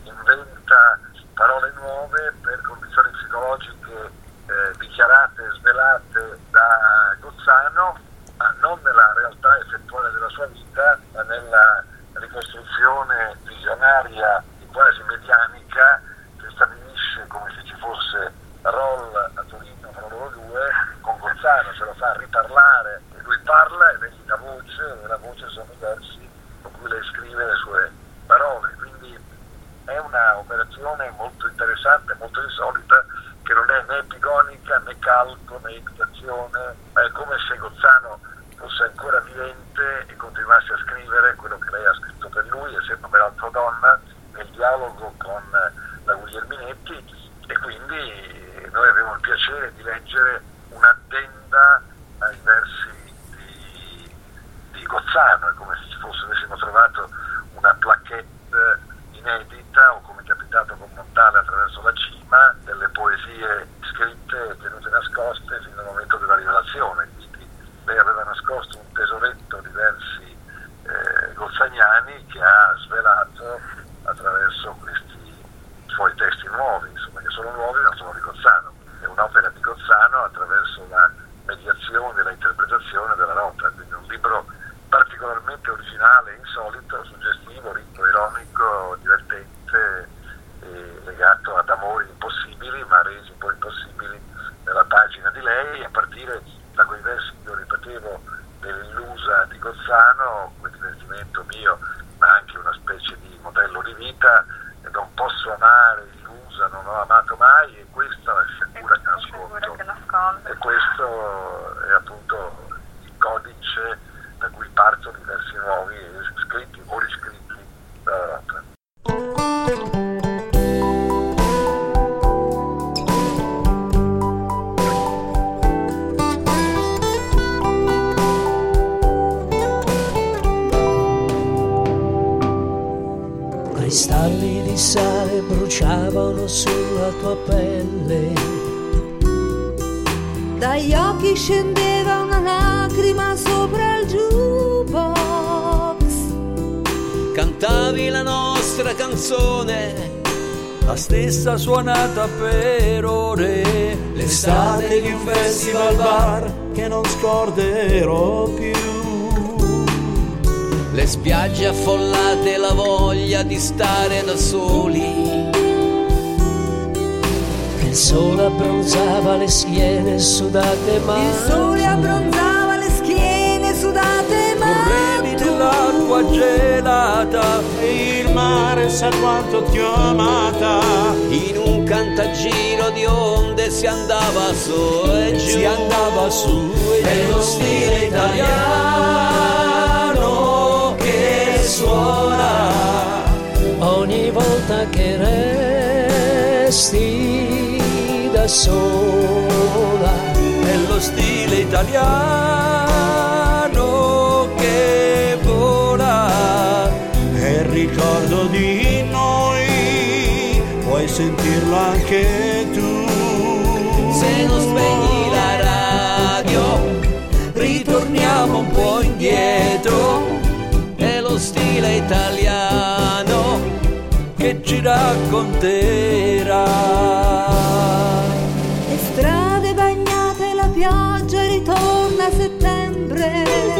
inventa parole nuove per condizioni psicologiche eh, dichiarate, svelate da Gozzano, ma non nella realtà effettuale della sua vita, ma nella ricostruzione visionaria e quasi medianica che stabilisce come se ci fosse Roll a Torino fra loro due, con Gozzano ce lo fa riparlare, e lui parla e lei dà voce, e la voce sono i versi con cui lei scrive le sue parole. Quindi è una operazione molto interessante, molto insolita, che non è né epigonica né calco né imitazione, ma è come se Gozzano fosse ancora vivente e continuasse a scrivere quello che lei ha scritto per lui, e sempre peraltro donna, nel dialogo con la Guglielminetti, e quindi noi abbiamo il piacere di leggere un'addenda ai versi di, di Gozzano, è come se ci fosse, avessimo trovato una plaquette inedita, o come è capitato con Montale attraverso la cima, delle poesie scritte e tenute nascoste fino al momento della rivelazione. Quindi lei aveva nascosto un tesoretto di versi eh, gozzaniani che ha svelato attraverso questi suoi testi nuovi, insomma, che sono nuovi ma sono di Gozzano. È un'opera di Gozzano attraverso la mediazione e la interpretazione della nota, quindi un libro particolarmente originale, insolito, suggestivo, ricco, ironico, divertente, e legato ad amori impossibili, ma resi poi possibili nella pagina di lei, a partire da quei versi che io ripetevo dell'illusa di Gozzano, quel divertimento mio, ma anche una specie di modello di vita. Non posso amare illusa, non ho amato mai, e questa è la figura che nascondo. E questo è appunto il codice da cui partono i versi nuovi, scritti o riscritti dalla nota.
Cristalli di sale bruciavano sulla tua pelle,
dagli occhi scendeva una lacrima sopra il jukebox.
Cantavi la nostra canzone, la stessa suonata per ore, l'estate di un festival bar che non scorderò più. Le spiagge affollate, la voglia di stare da soli. Il sole abbronzava le schiene sudate ma
Il sole abbronzava le schiene sudate ma
correvi nell'acqua gelata
e il mare sa quanto ti ho amata.
In un cantagiro di onde si andava su e giù, si andava su e giù. È lo stile italiano che suona ogni volta che resti da sola. È lo stile italiano che vola,
È il ricordo di noi, puoi sentirlo anche tu.
se non spegni la radio ritorniamo un po' indietro. È lo stile italiano che ci racconterà.
le strade bagnate, la pioggia ritorna a settembre.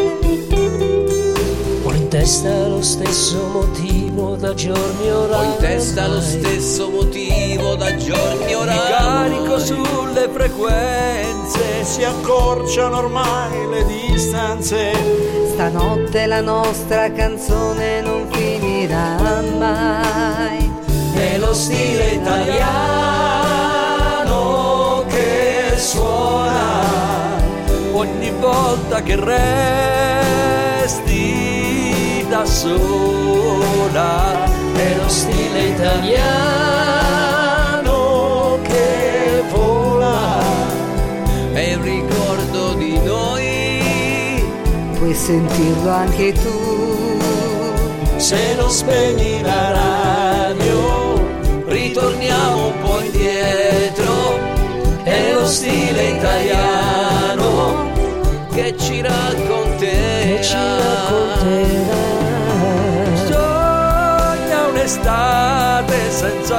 Ho in testa lo stesso motivo da giorni oramai. Ho in testa lo stesso motivo da giorni oramai. Mi carico sulle frequenze,
Si accorciano ormai le distanze.
Stanotte la nostra canzone non finirà mai.
è lo stile italiano che suona ogni volta che resti da sola. È lo stile italiano che vola.
sentirlo anche tu.
Se non spegni la radio, ritorniamo un po' indietro, è lo stile italiano che ci racconterà, che ci racconterà. Sogna un'estate senza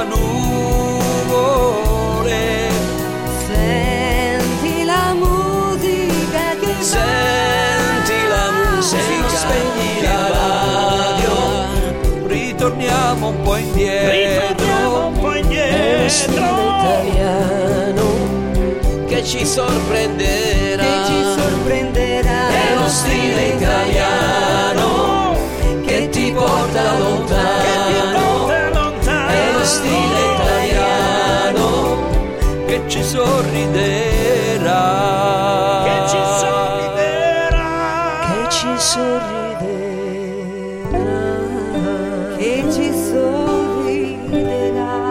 nuvole,
senti la musica che
senti la musica, se non spegni la radio, ritorniamo un po' indietro, ritorniamo un po' indietro, è lo stile italiano che ci sorprenderà,
che ci sorprenderà,
è lo stile italiano che ti porta lontano, che ti porta lontano, è lo stile italiano che ci sorriderà, che ci sorriderà, che ci sorriderà,
che ci sorriderà.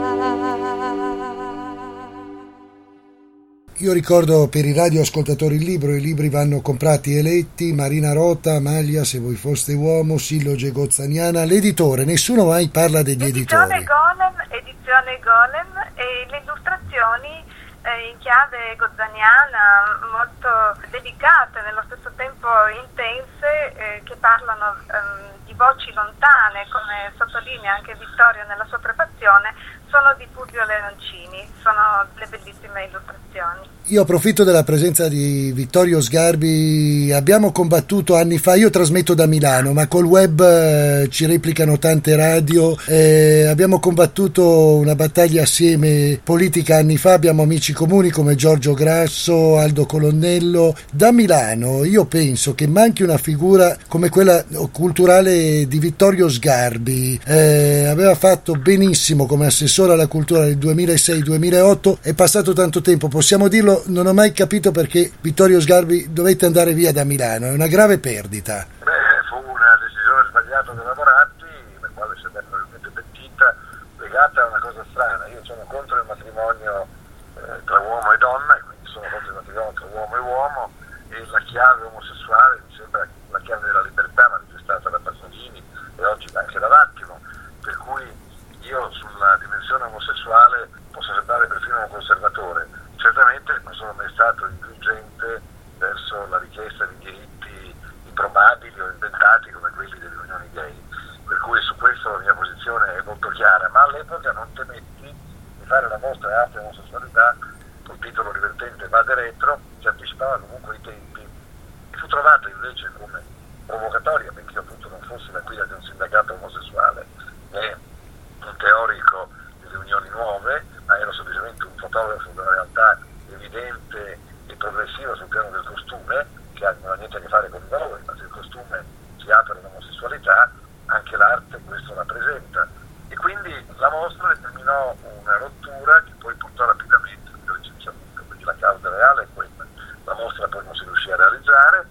Io ricordo per i radioascoltatori il libro, i libri vanno comprati e letti, Marina Rota, Amalia, Se voi foste uomo, Silloge Gozzaniana, l'editore, nessuno mai parla degli
edizione
editori.
Golem, edizione Golem, e le illustrazioni eh, in chiave gozzaniana, molto delicate, nello stesso tempo intense, eh, che parlano ehm, di voci lontane, come sottolinea anche Vittorio nella sua prefazione, sono di Fulvio Leoncini, sono le bellissime illustrazioni.
Io approfitto della presenza di Vittorio Sgarbi, abbiamo combattuto anni fa, io trasmetto da Milano, ma col web eh, ci replicano tante radio, eh, abbiamo combattuto una battaglia assieme politica anni fa, abbiamo amici comuni come Giorgio Grasso, Aldo Colonnello. Da Milano io penso che manchi una figura come quella culturale di Vittorio Sgarbi, eh, aveva fatto benissimo come assessore alla cultura nel duemilasei duemilaotto, è passato tanto tempo, possiamo dirlo, non ho mai capito perché Vittorio Sgarbi dovette andare via da Milano, è una grave perdita.
Beh, fu una decisione sbagliata della Moratti, la quale si è probabilmente pentita, legata a una cosa strana. Io sono contro il matrimonio eh, tra uomo e donna, e quindi sono contro il matrimonio tra uomo e uomo, e la chiave omosessuale mi sembra la chiave della libertà manifestata da Pasolini e oggi anche da Vattimo, per cui io sulla dimensione omosessuale posso sembrare perfino un conservatore. Certamente non sono mai stato indulgente verso la richiesta di diritti improbabili o inventati come quelli delle unioni gay, per cui su questo la mia posizione è molto chiara, ma all'epoca non temetti di fare la mostra arte e omosessualità col titolo divertente Vade Retro, che anticipava comunque i tempi, e fu trovata invece come provocatoria, perché io appunto non fossi la guida di un sindacato omosessuale né un teorico delle unioni nuove, ma ero semplicemente un fotografo della realtà evidente e progressiva sul piano del costume, che non ha niente a che fare con i valori, ma se il costume si apre all'omosessualità, anche l'arte questo rappresenta. E quindi la mostra determinò una rottura che poi portò rapidamente al licenziamento, quindi la causa reale è quella. La mostra poi non si riuscì a realizzare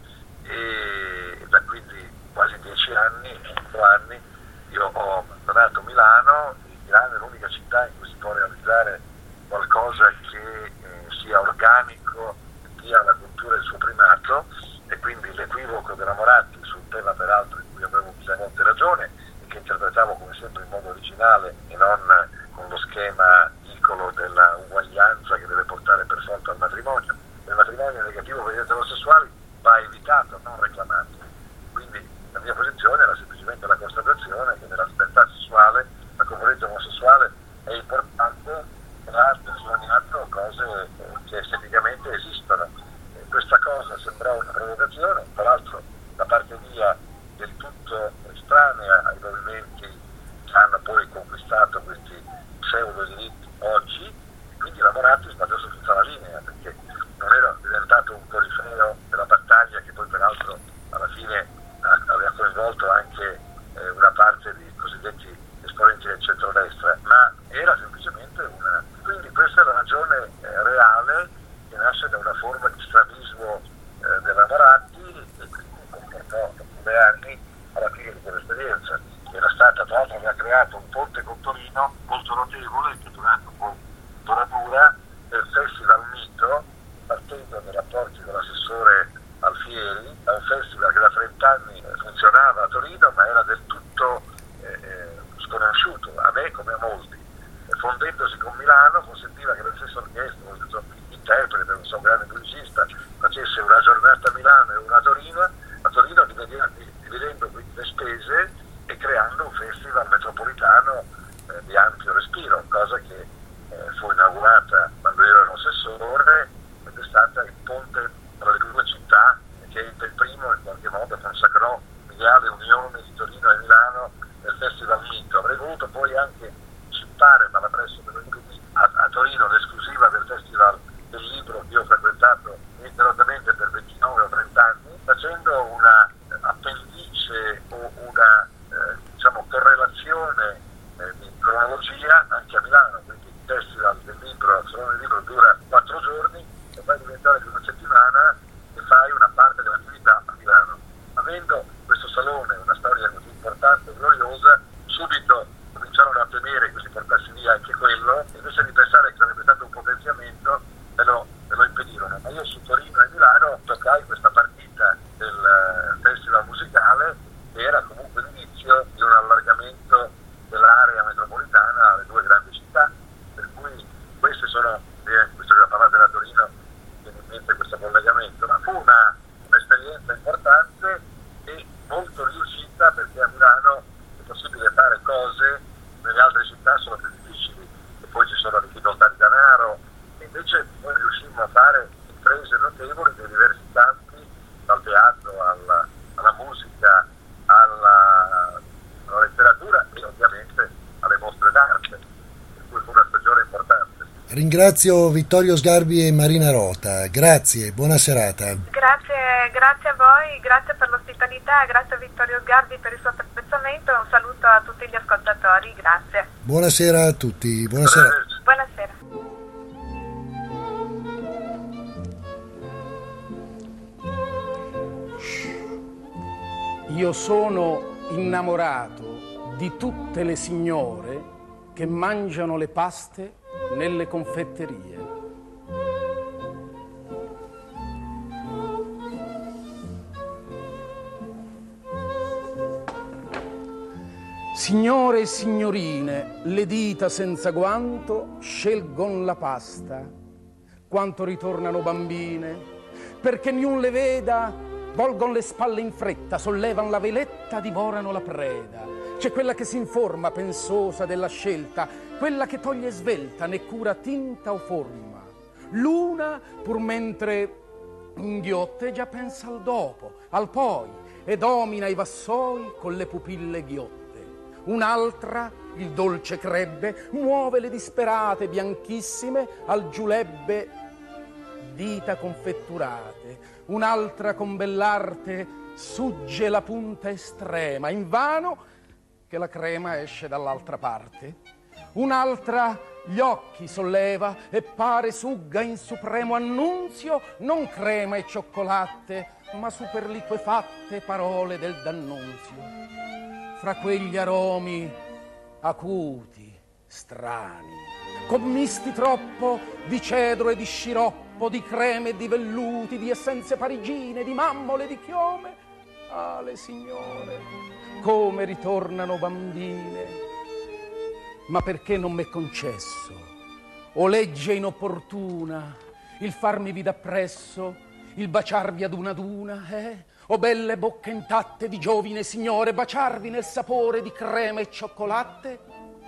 e da quindi quasi dieci anni, otto anni, io ho abbandonato Milano. Milano è l'unica città in cui si può realizzare qualcosa che eh, sia organico, dia alla cultura il suo primato, e quindi l'equivoco della Moratti sul tema peraltro in cui avevo pienamente ragione e che interpretavo come sempre in modo originale e non con lo schema piccolo della uguaglianza che deve portare per forza al matrimonio. Il matrimonio negativo per gli eterosessuali va evitato, non reclamato. Quindi la mia posizione era semplicemente la constatazione che nella libertà sessuale la componente omosessuale è importante, ma sono in atto cose che esteticamente esistono. E questa cosa sembrava una provocazione, tra l'altro da parte mia del tutto estranea ai movimenti che hanno poi conquistato questi pseudo diritti oggi, quindi la Moratti sbagliò su tutta la linea, perché non era diventato un corifeo della battaglia che poi peraltro alla fine aveva coinvolto anche eh, una parte di cosiddetti esponenti del centrodestra, ma era semplicemente una... Quindi questa è la ragione eh, reale che nasce da una forma di strabismo eh, della Moratti e quindi comportò due anni alla fine di quell'esperienza. Era stata, tra l'altro, aveva creato un ponte con Torino molto notevole che durante poi duratura del Festival Mito, partendo dai rapporti con l'assessore Alfieri, da un festival che era fosse un grande musicista, facesse una giornata a Milano e una a Torino, a Torino dividendo quindi le spese e creando un festival metropolitano eh, di ampio respiro, cosa che eh, fu inaugurata quando ero assessore ed è stata il ponte tra le due città che il primo in qualche modo consacrò l'ideale unione di Torino e Milano nel Festival Mito. Avrei voluto poi anche citare, ma la presso a, a Torino l'esclusiva del Festival del Libro che io ho frequentato ininterrottamente per ventinove o trenta anni, facendo una appendice o una eh, diciamo correlazione eh, di cronologia anche a Milano, quindi il Festival del Libro, il Salone del Libro dura quattro giorni e poi diventare di una settimana e fai una parte dell'attività a Milano. Avendo questo salone una storia così importante e gloriosa, subito cominciarono a temere che si portassi via anche quello, e invece di pensare che sarebbe stato un potenziamento me lo, me lo impedirono. Ma io su Torino e Milano toccai questa partita del festival musicale che era comunque l'inizio di un allargamento dell'area metropolitana alle due grandi città, per cui queste sono, eh, visto che la parlate da Torino, viene in mente questo collegamento, ma fu una, un'esperienza importante e molto riuscita, perché a Milano è possibile fare cose nelle altre città sono più difficili e poi ci sono difficoltà di denaro, e invece noi riuscimmo a fare imprese notevoli nei diversi campi, dal teatro alla, alla musica, alla, alla letteratura e ovviamente alle mostre d'arte, per cui fu una stagione importante.
Ringrazio Vittorio Sgarbi e Marina Rota, grazie, buona serata.
Grazie, grazie a voi, grazie per l'ospitalità, grazie a Vittorio Sgarbi per il suo apprezzamento e un saluto a tutti gli ascoltatori, grazie.
Buonasera a tutti, buonasera.
Buonasera.
Io sono innamorato di tutte le signore che mangiano le paste nelle confetterie. Signore e signorine, le dita senza guanto scelgon la pasta. Quanto ritornano bambine, perché niun le veda, volgon le spalle in fretta, sollevan la veletta, divorano la preda. C'è quella che si informa pensosa della scelta, quella che toglie svelta, né cura tinta o forma. L'una, pur mentre inghiotte, già pensa al dopo, al poi, e domina i vassoi con le pupille ghiotte. Un'altra, il dolce crebbe, muove le disperate bianchissime al giulebbe dita confetturate. Un'altra con bell'arte sugge la punta estrema, invano che la crema esce dall'altra parte. Un'altra gli occhi solleva e pare sugga in supremo annunzio non crema e cioccolatte, ma super liquefatte parole del D'Annunzio. Fra quegli aromi acuti, strani, commisti troppo di cedro e di sciroppo, di creme e di velluti, di essenze parigine, di mammole e di chiome, ah, le signore, come ritornano bambine. Ma perché non m'è concesso, o legge inopportuna, il farmi vida appresso, il baciarvi ad una ad una, eh? O belle bocche intatte di giovine signore, baciarvi nel sapore di crema e cioccolatte?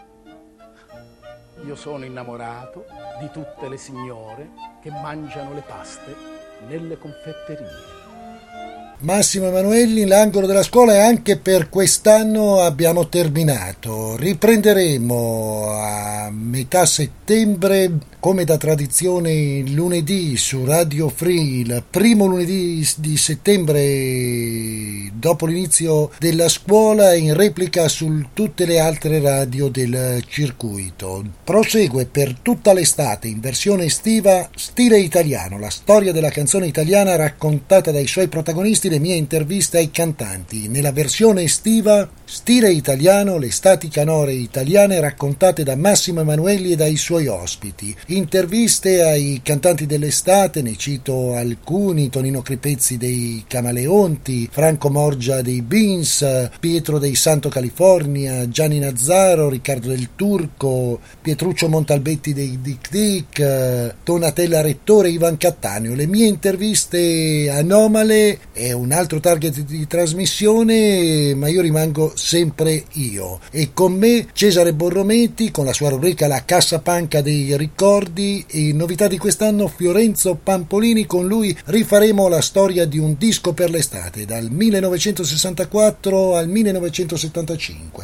Io sono innamorato di tutte le signore che mangiano le paste nelle confetterie.
Massimo Emanuelli, l'angolo della scuola, e anche per quest'anno abbiamo terminato. Riprenderemo a metà settembre, come da tradizione, lunedì su Radio Free, il primo lunedì di settembre dopo l'inizio della scuola, in replica su tutte le altre radio del circuito. Prosegue per tutta l'estate in versione estiva Stile Italiano, la storia della canzone italiana raccontata dai suoi protagonisti le mie interviste ai cantanti. Nella versione estiva, stile italiano, le estati canore italiane raccontate da Massimo Emanuelli e dai suoi ospiti. Interviste ai cantanti dell'estate, ne cito alcuni: Tonino Cripezzi dei Camaleonti, Franco Morgia dei Beans, Pietro dei Santo California, Gianni Nazzaro, Riccardo del Turco, Pietruccio Montalbetti dei Dick Dick, Donatella Rettore, Ivan Cattaneo. Le mie interviste anomale è un altro target di trasmissione, ma io rimango sempre io, e con me Cesare Borrometi con la sua rubrica La Cassapanca dei ricordi, e novità di quest'anno Fiorenzo Pampolini. Con lui rifaremo la storia di un disco per l'estate dal millenovecentosessantaquattro al millenovecentosettantacinque.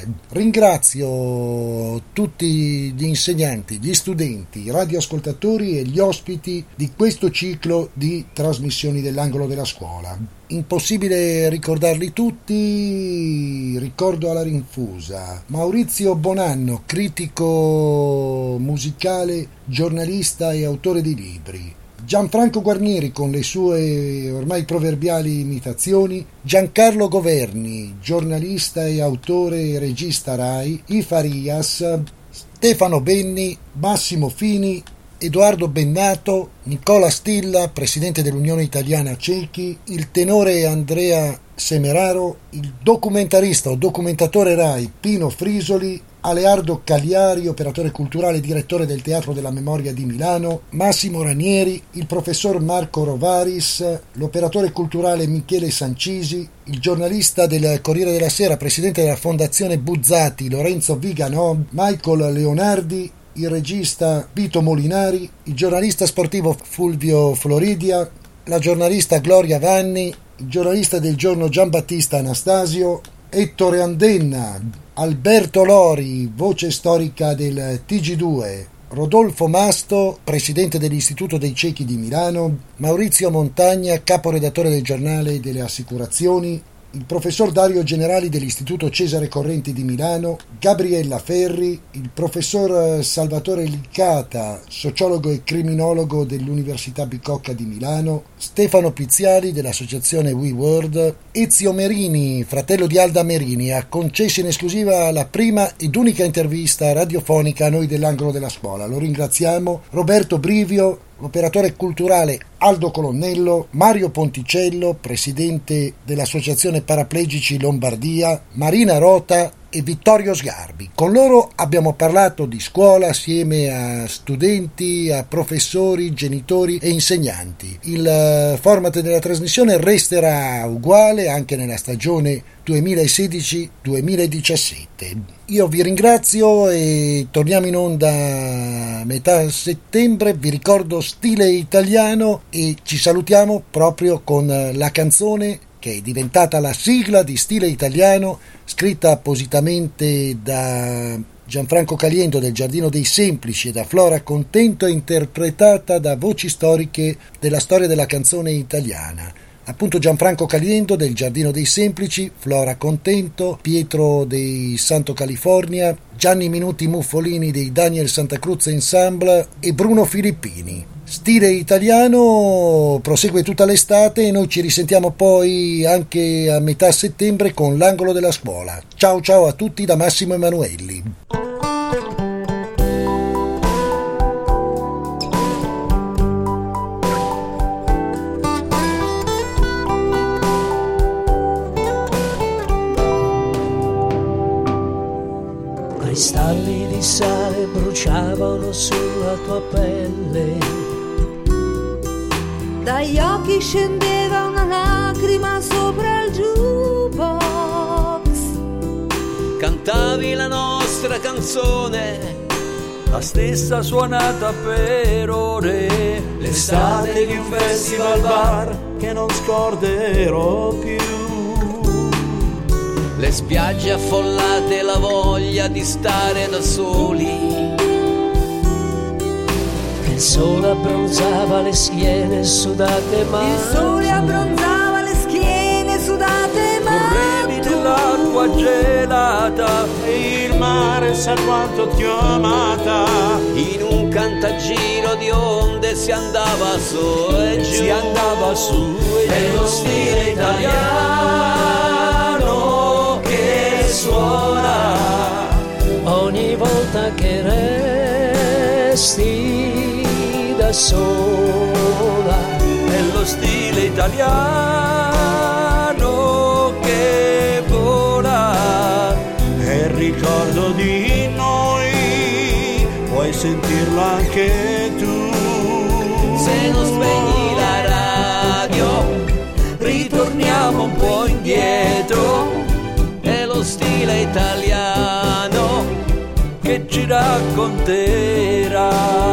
Ringrazio tutti gli insegnanti, gli studenti, i radioascoltatori e gli ospiti di questo ciclo di trasmissioni dell'Angolo della Scuola. Impossibile ricordarli tutti, ricordo alla rinfusa Maurizio Bonanno, critico musicale, giornalista e autore di libri; Gianfranco Guarnieri con le sue ormai proverbiali imitazioni; Giancarlo Governi, giornalista e autore e regista Rai; I Farias, Stefano Benni, Massimo Fini, Edoardo Bennato, Nicola Stilla, presidente dell'Unione Italiana Cechi, il tenore Andrea Semeraro, il documentarista o documentatore Rai Pino Frisoli, Aleardo Cagliari, operatore culturale e direttore del Teatro della Memoria di Milano, Massimo Ranieri, il professor Marco Rovaris, l'operatore culturale Michele Sancisi, il giornalista del Corriere della Sera, presidente della Fondazione Buzzati Lorenzo Viganò, Michael Leonardi, il regista Vito Molinari, il giornalista sportivo Fulvio Floridia, la giornalista Gloria Vanni, il giornalista del giorno Giambattista Anastasio, Ettore Andenna, Alberto Lori, voce storica del T G due, Rodolfo Masto, presidente dell'Istituto dei Cechi di Milano, Maurizio Montagna, caporedattore del Giornale delle Assicurazioni, il professor Dario Generali dell'Istituto Cesare Correnti di Milano, Gabriella Ferri, il professor Salvatore Licata, sociologo e criminologo dell'Università Bicocca di Milano, Stefano Pizziali dell'associazione WeWorld, Ezio Merini, fratello di Alda Merini, ha concesso in esclusiva la prima ed unica intervista radiofonica a noi dell'Angolo della Scuola. Lo ringraziamo. Roberto Brivio, l'operatore culturale Aldo Colonnello, Mario Ponticello, presidente dell'Associazione Paraplegici Lombardia, Marina Rota e Vittorio Sgarbi. Con loro abbiamo parlato di scuola assieme a studenti, a professori, genitori e insegnanti. Il format della trasmissione resterà uguale anche nella stagione duemilasedici duemiladiciassette. Io vi ringrazio e torniamo in onda a metà settembre. Vi ricordo stile italiano e ci salutiamo proprio con la canzone che è diventata la sigla di Stile Italiano, scritta appositamente da Gianfranco Caliendo del Giardino dei Semplici e da Flora Contento, interpretata da voci storiche della storia della canzone italiana. Appunto Gianfranco Caliendo del Giardino dei Semplici, Flora Contento, Pietro dei Santo California, Gianni Minuti Muffolini dei Daniel Santa Cruz Ensemble e Bruno Filippini. Stile italiano prosegue tutta l'estate e noi ci risentiamo poi anche a metà settembre con l'Angolo della Scuola. Ciao ciao a tutti da Massimo Emanuelli.
Cristalli di sale bruciavano sulla tua pelle,
dagli occhi scendeva una lacrima sopra il jukebox.
Cantavi la nostra canzone,
la stessa suonata per ore, l'estate di un festival bar che non scorderò più.
Le spiagge affollate, la voglia di stare da soli. Il sole abbronzava le schiene sudate ma
Il sole abbronzava le schiene sudate ma
correvi nell'acqua gelata e il mare pensa quanto ti ho amata.
In un cantagiro di onde si andava su e giù,
si andava su e
nello stile italiano che suona
ogni volta che resti da sola.
Nello stile italiano che vola è il ricordo di noi, puoi sentirlo anche tu.
Se non spegni la radio ritorniamo un po' indietro, è lo stile italiano che ci racconterà.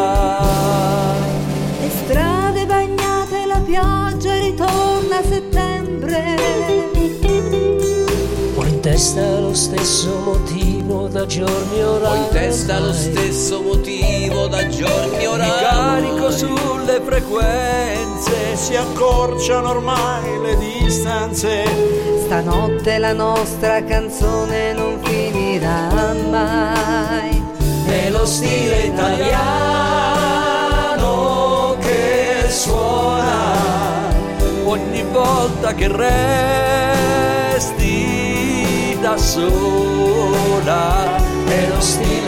Le strade bagnate, la pioggia ritorna a settembre.
Ho in testa lo stesso motivo da giorni oramai.
Ho in testa lo stesso motivo da giorni oramai.
Mi carico sulle frequenze, si accorciano ormai le distanze.
Stanotte la nostra canzone non finirà mai.
Nello stile italiano che suona
ogni volta che resti da sola.
È lo stile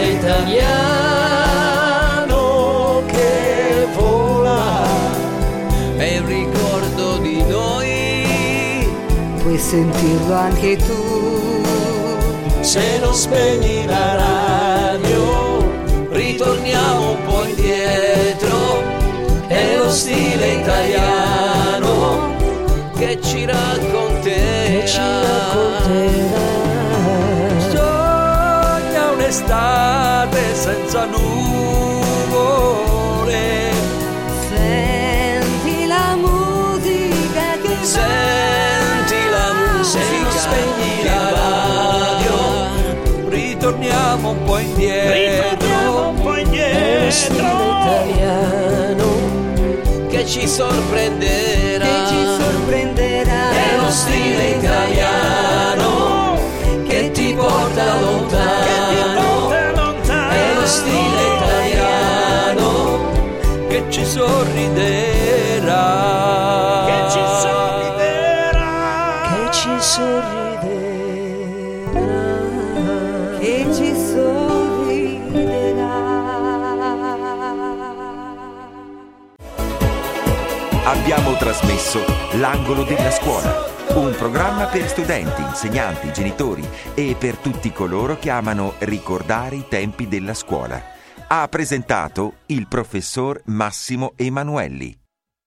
italiano che vola,
è il ricordo di noi,
puoi sentirlo anche tu.
Se non spegni la radio
ritorniamo un po' indietro, è lo stile italiano che ci racconterà,
che ci racconterà.
Sogna un'estate senza nuvole,
Senti la musica che
senti la musica,
se non spegni la radio ritorniamo un po' indietro,
ritorniamo un po'
È lo stile italiano
che ci sorprenderà,
che ci sorprenderà.
è lo stile italiano che ti porta lontano,
che ti porta lontano.
È lo stile italiano
che ci sorriderà,
che ci sorriderà,
che ci sorriderà,
che ci sorriderà.
Abbiamo trasmesso L'angolo della scuola, un programma per studenti, insegnanti, genitori e per tutti coloro che amano ricordare i tempi della scuola. Ha presentato il professor Massimo Emanuelli.